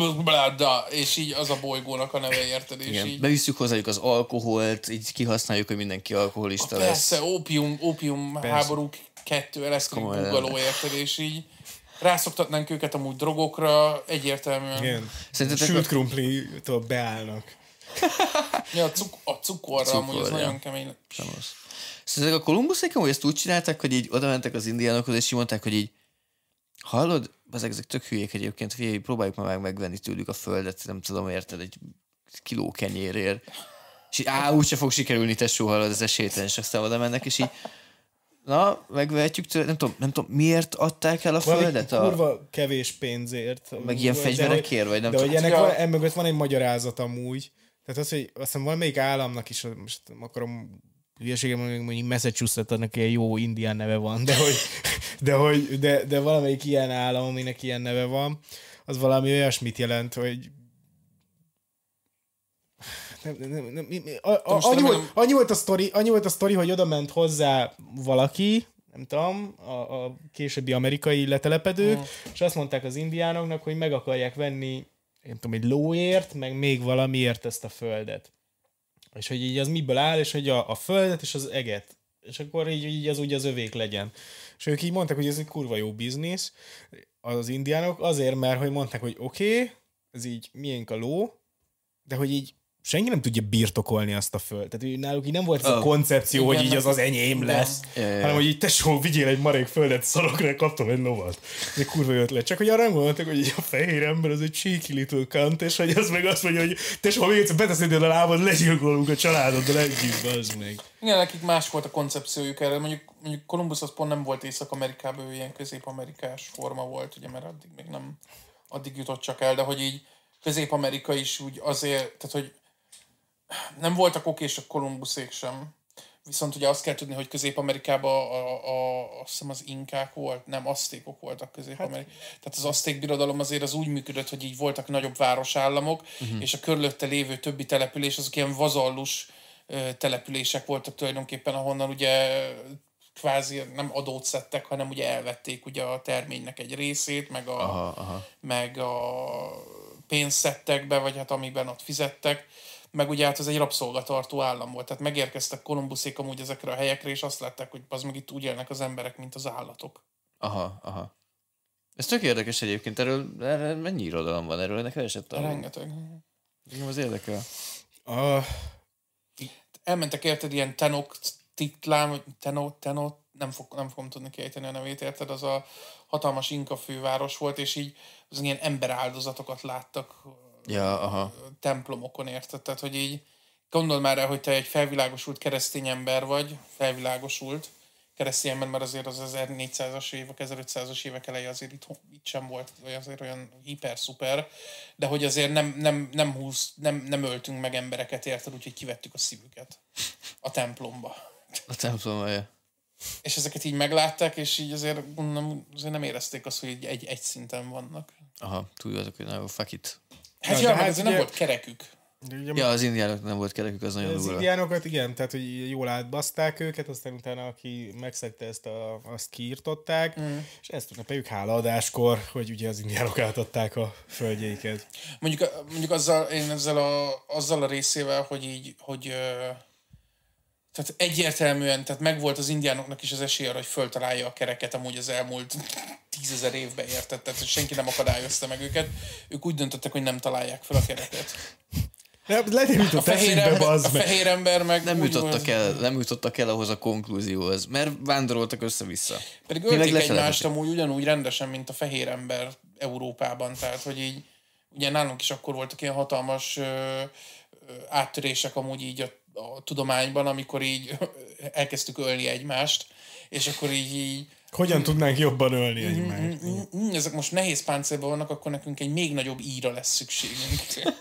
és így az a bolygónak a neve, érted? És igen. így... Bevisszük hozzájuk az alkoholt, így kihasználjuk, hogy mindenki alkoholista lesz. Persze, ópium háború 2 eleszkedik buggaló, érted? És így rászoktatnánk őket amúgy drogokra, egyértelműen. Igen. Sült krumplitól beállnak. Ja, a cukorra amúgy az nagyon kemény. Szóval a Kolumbuszék amúgy ezt úgy csinálták, hogy így oda mentek az indiánokhoz, és így mondták, hogy így hallod, ezek tök hülyék egyébként, figyelj, próbáljuk már megvenni tőlük a földet, nem tudom, érted, egy kiló kenyérért. És így, úgyse fog sikerülni, tesó, hallod, ez esélytelen, és aztán oda mennek, és így na, megvehetjük tőle, nem tudom, miért adták el a földet? Kurva kevés pénzért. Meg ilyen fegyverekért, vagy nem tudom. De hogy ennek emögött van egy magyarázat amúgy. Tehát az, hogy azt hiszem valamelyik államnak is, most nem akarom hülyeségem, mondjuk Massachusetts-nak ilyen jó indián neve van, de valamelyik ilyen állam, aminek ilyen neve van, az valami olyasmit jelent, hogy annyi volt a sztori, hogy oda ment hozzá valaki, nem tudom, a későbbi amerikai letelepedők, és azt mondták az indiánoknak, hogy meg akarják venni, nem tudom, egy lóért, meg még valamiért ezt a földet. És hogy így az miből áll, és hogy a földet és az eget. És akkor így az úgy az övék legyen. És ők így mondták, hogy ez egy kurva jó biznisz, az indiánok, azért, mert hogy mondták, hogy oké, ez így miénk a ló, de hogy így senki nem tudja birtokolni azt a föld. Tehát náluk így nem volt ez a koncepció, igen, hogy így az enyém lesz, hanem hogy így tesó, vigyél egy marék földet, szarokra, kaptam egy lovat. Ez egy kurva ötlet. Csak hogy arra gondoltak, hogy így a fehér ember az egy cheeky little cunt, és hogy az meg azt mondja, hogy tesó, ha még beteszed a lábad, legyilkolunk a családoddal együtt, az meg. Igen, nekik más volt a koncepciójuk erre. Mondjuk Kolumbusz az pont nem volt Észak-Amerikában, ő ilyen közép-amerikás forma volt, ugye, mert addig még nem, addig jutott csak el, de hogy így Közép-Amerika is úgy azért, tehát hogy nem voltak okések Kolumbuszék sem. Viszont ugye azt kell tudni, hogy Közép-Amerikában azt hiszem az inkák volt, nem, aztékok voltak Közép-Amerikában. Tehát az azték birodalom azért az úgy működött, hogy így voltak nagyobb városállamok, és a körülötte lévő többi település, azok ilyen vazallus települések voltak tulajdonképpen, ahonnan ugye kvázi nem adót szedtek, hanem ugye elvették ugye a terménynek egy részét, meg a pénzt szedtek be, vagy hát amiben ott fizettek. Meg ugye hát ez egy rabszolgatartó állam volt. Tehát megérkeztek Kolumbuszék amúgy ezekre a helyekre, és azt látták, hogy az meg itt úgy élnek az emberek, mint az állatok. Aha. Ez tök érdekes egyébként, erről mennyi irodalom van erről, ennek keveset talán. Rengeteg. Engem az érdekel. Elmentek érted ilyen nem fogom tudni kiejteni a nevét, érted? Az a hatalmas inka főváros volt, és így az ilyen emberáldozatokat láttak templomokon, érted? Tehát, hogy így gondold már el, hogy te egy felvilágosult keresztény ember vagy, felvilágosult keresztény ember, mert azért az 1400-as évek, 1500-as évek eleje azért itt sem volt azért olyan hiper-szuper, de hogy azért nem öltünk meg embereket, érted? Úgyhogy kivettük a szívüket a templomba. A templomba, ja. És ezeket így meglátták, és így azért nem érezték azt, hogy egy szinten vannak. Aha, tudjátok, hogy nagyon fuck it. Hát ja, meg azért nem volt kerekük. Ja, az indiánok nem volt kerekük, az nagyon durva. Az indiánokat igen, tehát hogy jól átbaszták őket, aztán utána aki megszegte azt kiirtották, és ezt ünnepeljük hálaadáskor, hogy ugye az indiánok átadták a földjeiket. Mondjuk azzal a részével, hogy tehát egyértelműen, tehát megvolt az indiánoknak is az esély arra, hogy föltalálja a kereket amúgy az elmúlt 10 000 évben, érted? Tehát senki nem akadályozta meg őket. Ők úgy döntöttek, hogy nem találják fel a kereket. Legyen jutott eszünkbe, bazd meg. A fehér ember meg... Nem jutottak el ahhoz a konklúzióhoz, mert vándoroltak össze-vissza. Pedig ölték egymást amúgy ugyanúgy rendesen, mint a fehér ember Európában. Tehát, hogy így, ugye nálunk is akkor voltak ilyen hatalmas áttörések amúgy így a tudományban, amikor így elkezdtük ölni egymást, és akkor így hogyan tudnánk jobban ölni egymást? Ezek most nehéz páncélban vannak, akkor nekünk egy még nagyobb íra lesz szükségünk.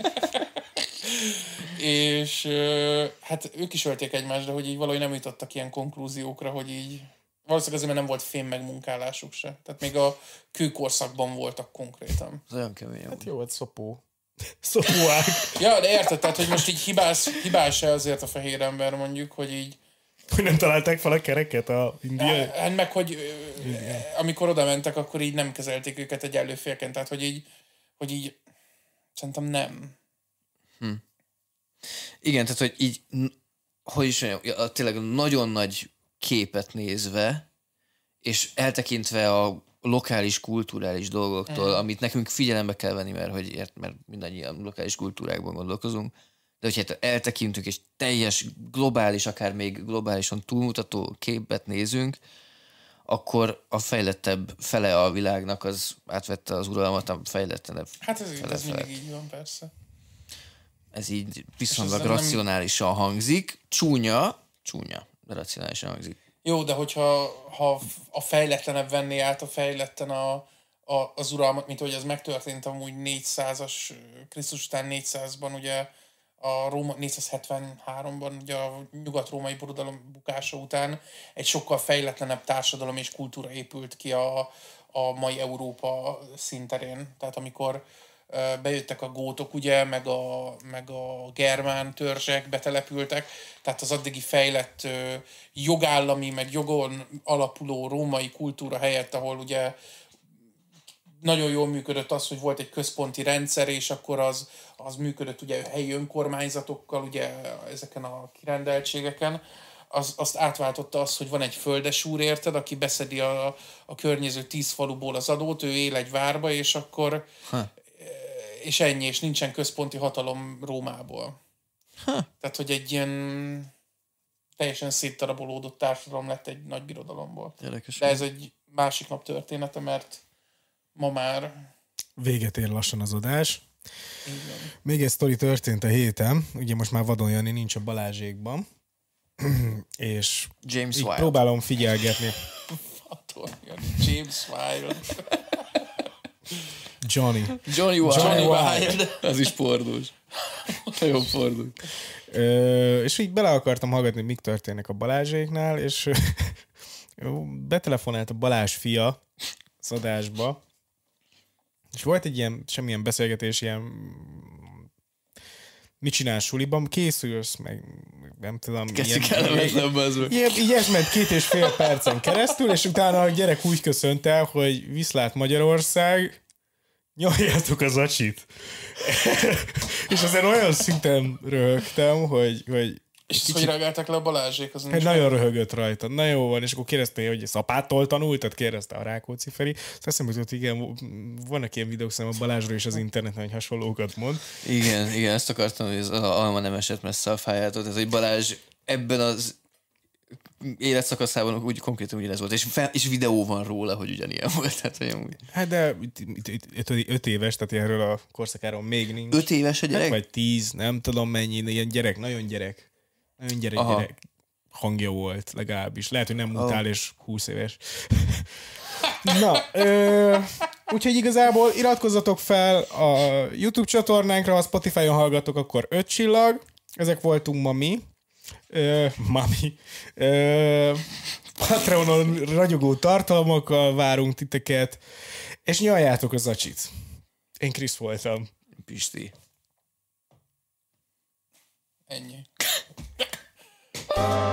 És hát ők is ölték egymást, de hogy így valahogy nem jutottak ilyen konklúziókra, hogy így valószínűleg azért, mert nem volt fém megmunkálásuk se. Tehát még a kőkorszakban voltak konkrétan. Ez olyan kemény. Hát jó, hát szopóág. Ja, de érted, tehát, hogy most így hibás-e azért a fehér ember mondjuk, hogy így hogy nem találták fel a kereket a indiai? Hát meg, hogy amikor oda mentek, akkor így nem kezelték őket egyenlő félként, tehát hogy így szerintem nem. Igen, tehát hogy így, hogy is mondjam, tényleg nagyon nagy képet nézve, és eltekintve a lokális, kulturális dolgoktól, amit nekünk figyelembe kell venni, mert mindannyian lokális kultúrákban gondolkozunk, de hogyha eltekintünk, és teljes globális, akár még globálisan túlmutató képet nézünk, akkor a fejlettebb fele a világnak az átvette az uralmat, a fejletlenebb hát ez mindig így van, persze. Ez így viszonylag racionálisan hangzik. Csúnya, de racionálisan hangzik. Jó, de hogyha a fejletlenebb venné át a fejletten az uralmat, mint hogy ez megtörtént amúgy 400-as, Krisztus után 400-ban, ugye a 473-ban, ugye a nyugat-római birodalom bukása után egy sokkal fejletlenebb társadalom és kultúra épült ki a mai Európa színterén. Tehát amikor bejöttek a gótok, ugye, meg a germán törzsek betelepültek, tehát az addigi fejlett jogállami, meg jogon alapuló római kultúra helyett, ahol ugye nagyon jól működött az, hogy volt egy központi rendszer, és akkor az működött ugye helyi önkormányzatokkal, ugye ezeken a kirendeltségeken, azt átváltotta az, hogy van egy földesúr, érted, aki beszedi a környező 10 faluból az adót, ő él egy várba, és akkor és ennyi, és nincsen központi hatalom Rómából. Tehát, hogy egy ilyen teljesen széttarabolódott társadalom lett egy nagy birodalomból. Érdekes. De ez egy másik nap története, mert ma már... Véget ér lassan az adás. Igen. Még egy sztori történt a héten, ugye most már Vadon Jani nincs a Balázsékban, és James így Wild. próbálom figyelgetni. James Wild. Johnny Wild. Az is fordulós. Jó fordul. És így bele akartam hallgatni, mik történnek a Balázséknál, és betelefonált a Balázs fia az adásba, és volt egy ilyen, semmilyen beszélgetés, ilyen mit csinálsz suliban, készülsz, meg nem tudom. Így ez ment 2,5 percen keresztül, és utána a gyerek úgy köszönt el, hogy viszlát Magyarország, nyaljátok az acsit. És azért olyan szinten röhögtem, hogy És hogy reagáltak le a Balázsék? Az Hát nagyon röhögött rajta. Na jó van, és akkor kérdezte, hogy szapától tanultad? Kérdezte a Rákóczi Feri. Azt hiszem, hogy igen, vannak ilyen videók szerintem a Balázsról is az interneten, hogy hasonlókat mond. Igen, ezt akartam, hogy az Alma nem esett messze a fájától. Ez, hogy Balázs ebben az életszakaszában úgy konkrétan ugyanez volt, és videó van róla, hogy ugyanilyen volt. Tehát, hogy amúgy... Hát de 5 éves, tehát erről a korszakáról még nincs. 5 éves a gyerek? Vagy 10, nem tudom mennyi, ilyen gyerek, nagyon gyerek hangja volt legalábbis. Lehet, hogy nem mutál, és 20 éves. Na, úgyhogy igazából iratkozzatok fel a YouTube csatornánkra, ha Spotify-on hallgatok, akkor 5 csillag. Ezek voltunk ma mi. Patreonon ragyogó tartalmakkal várunk titeket, és nyaljátok a zacsit. Én Krisz voltam. Pisti. Ennyi.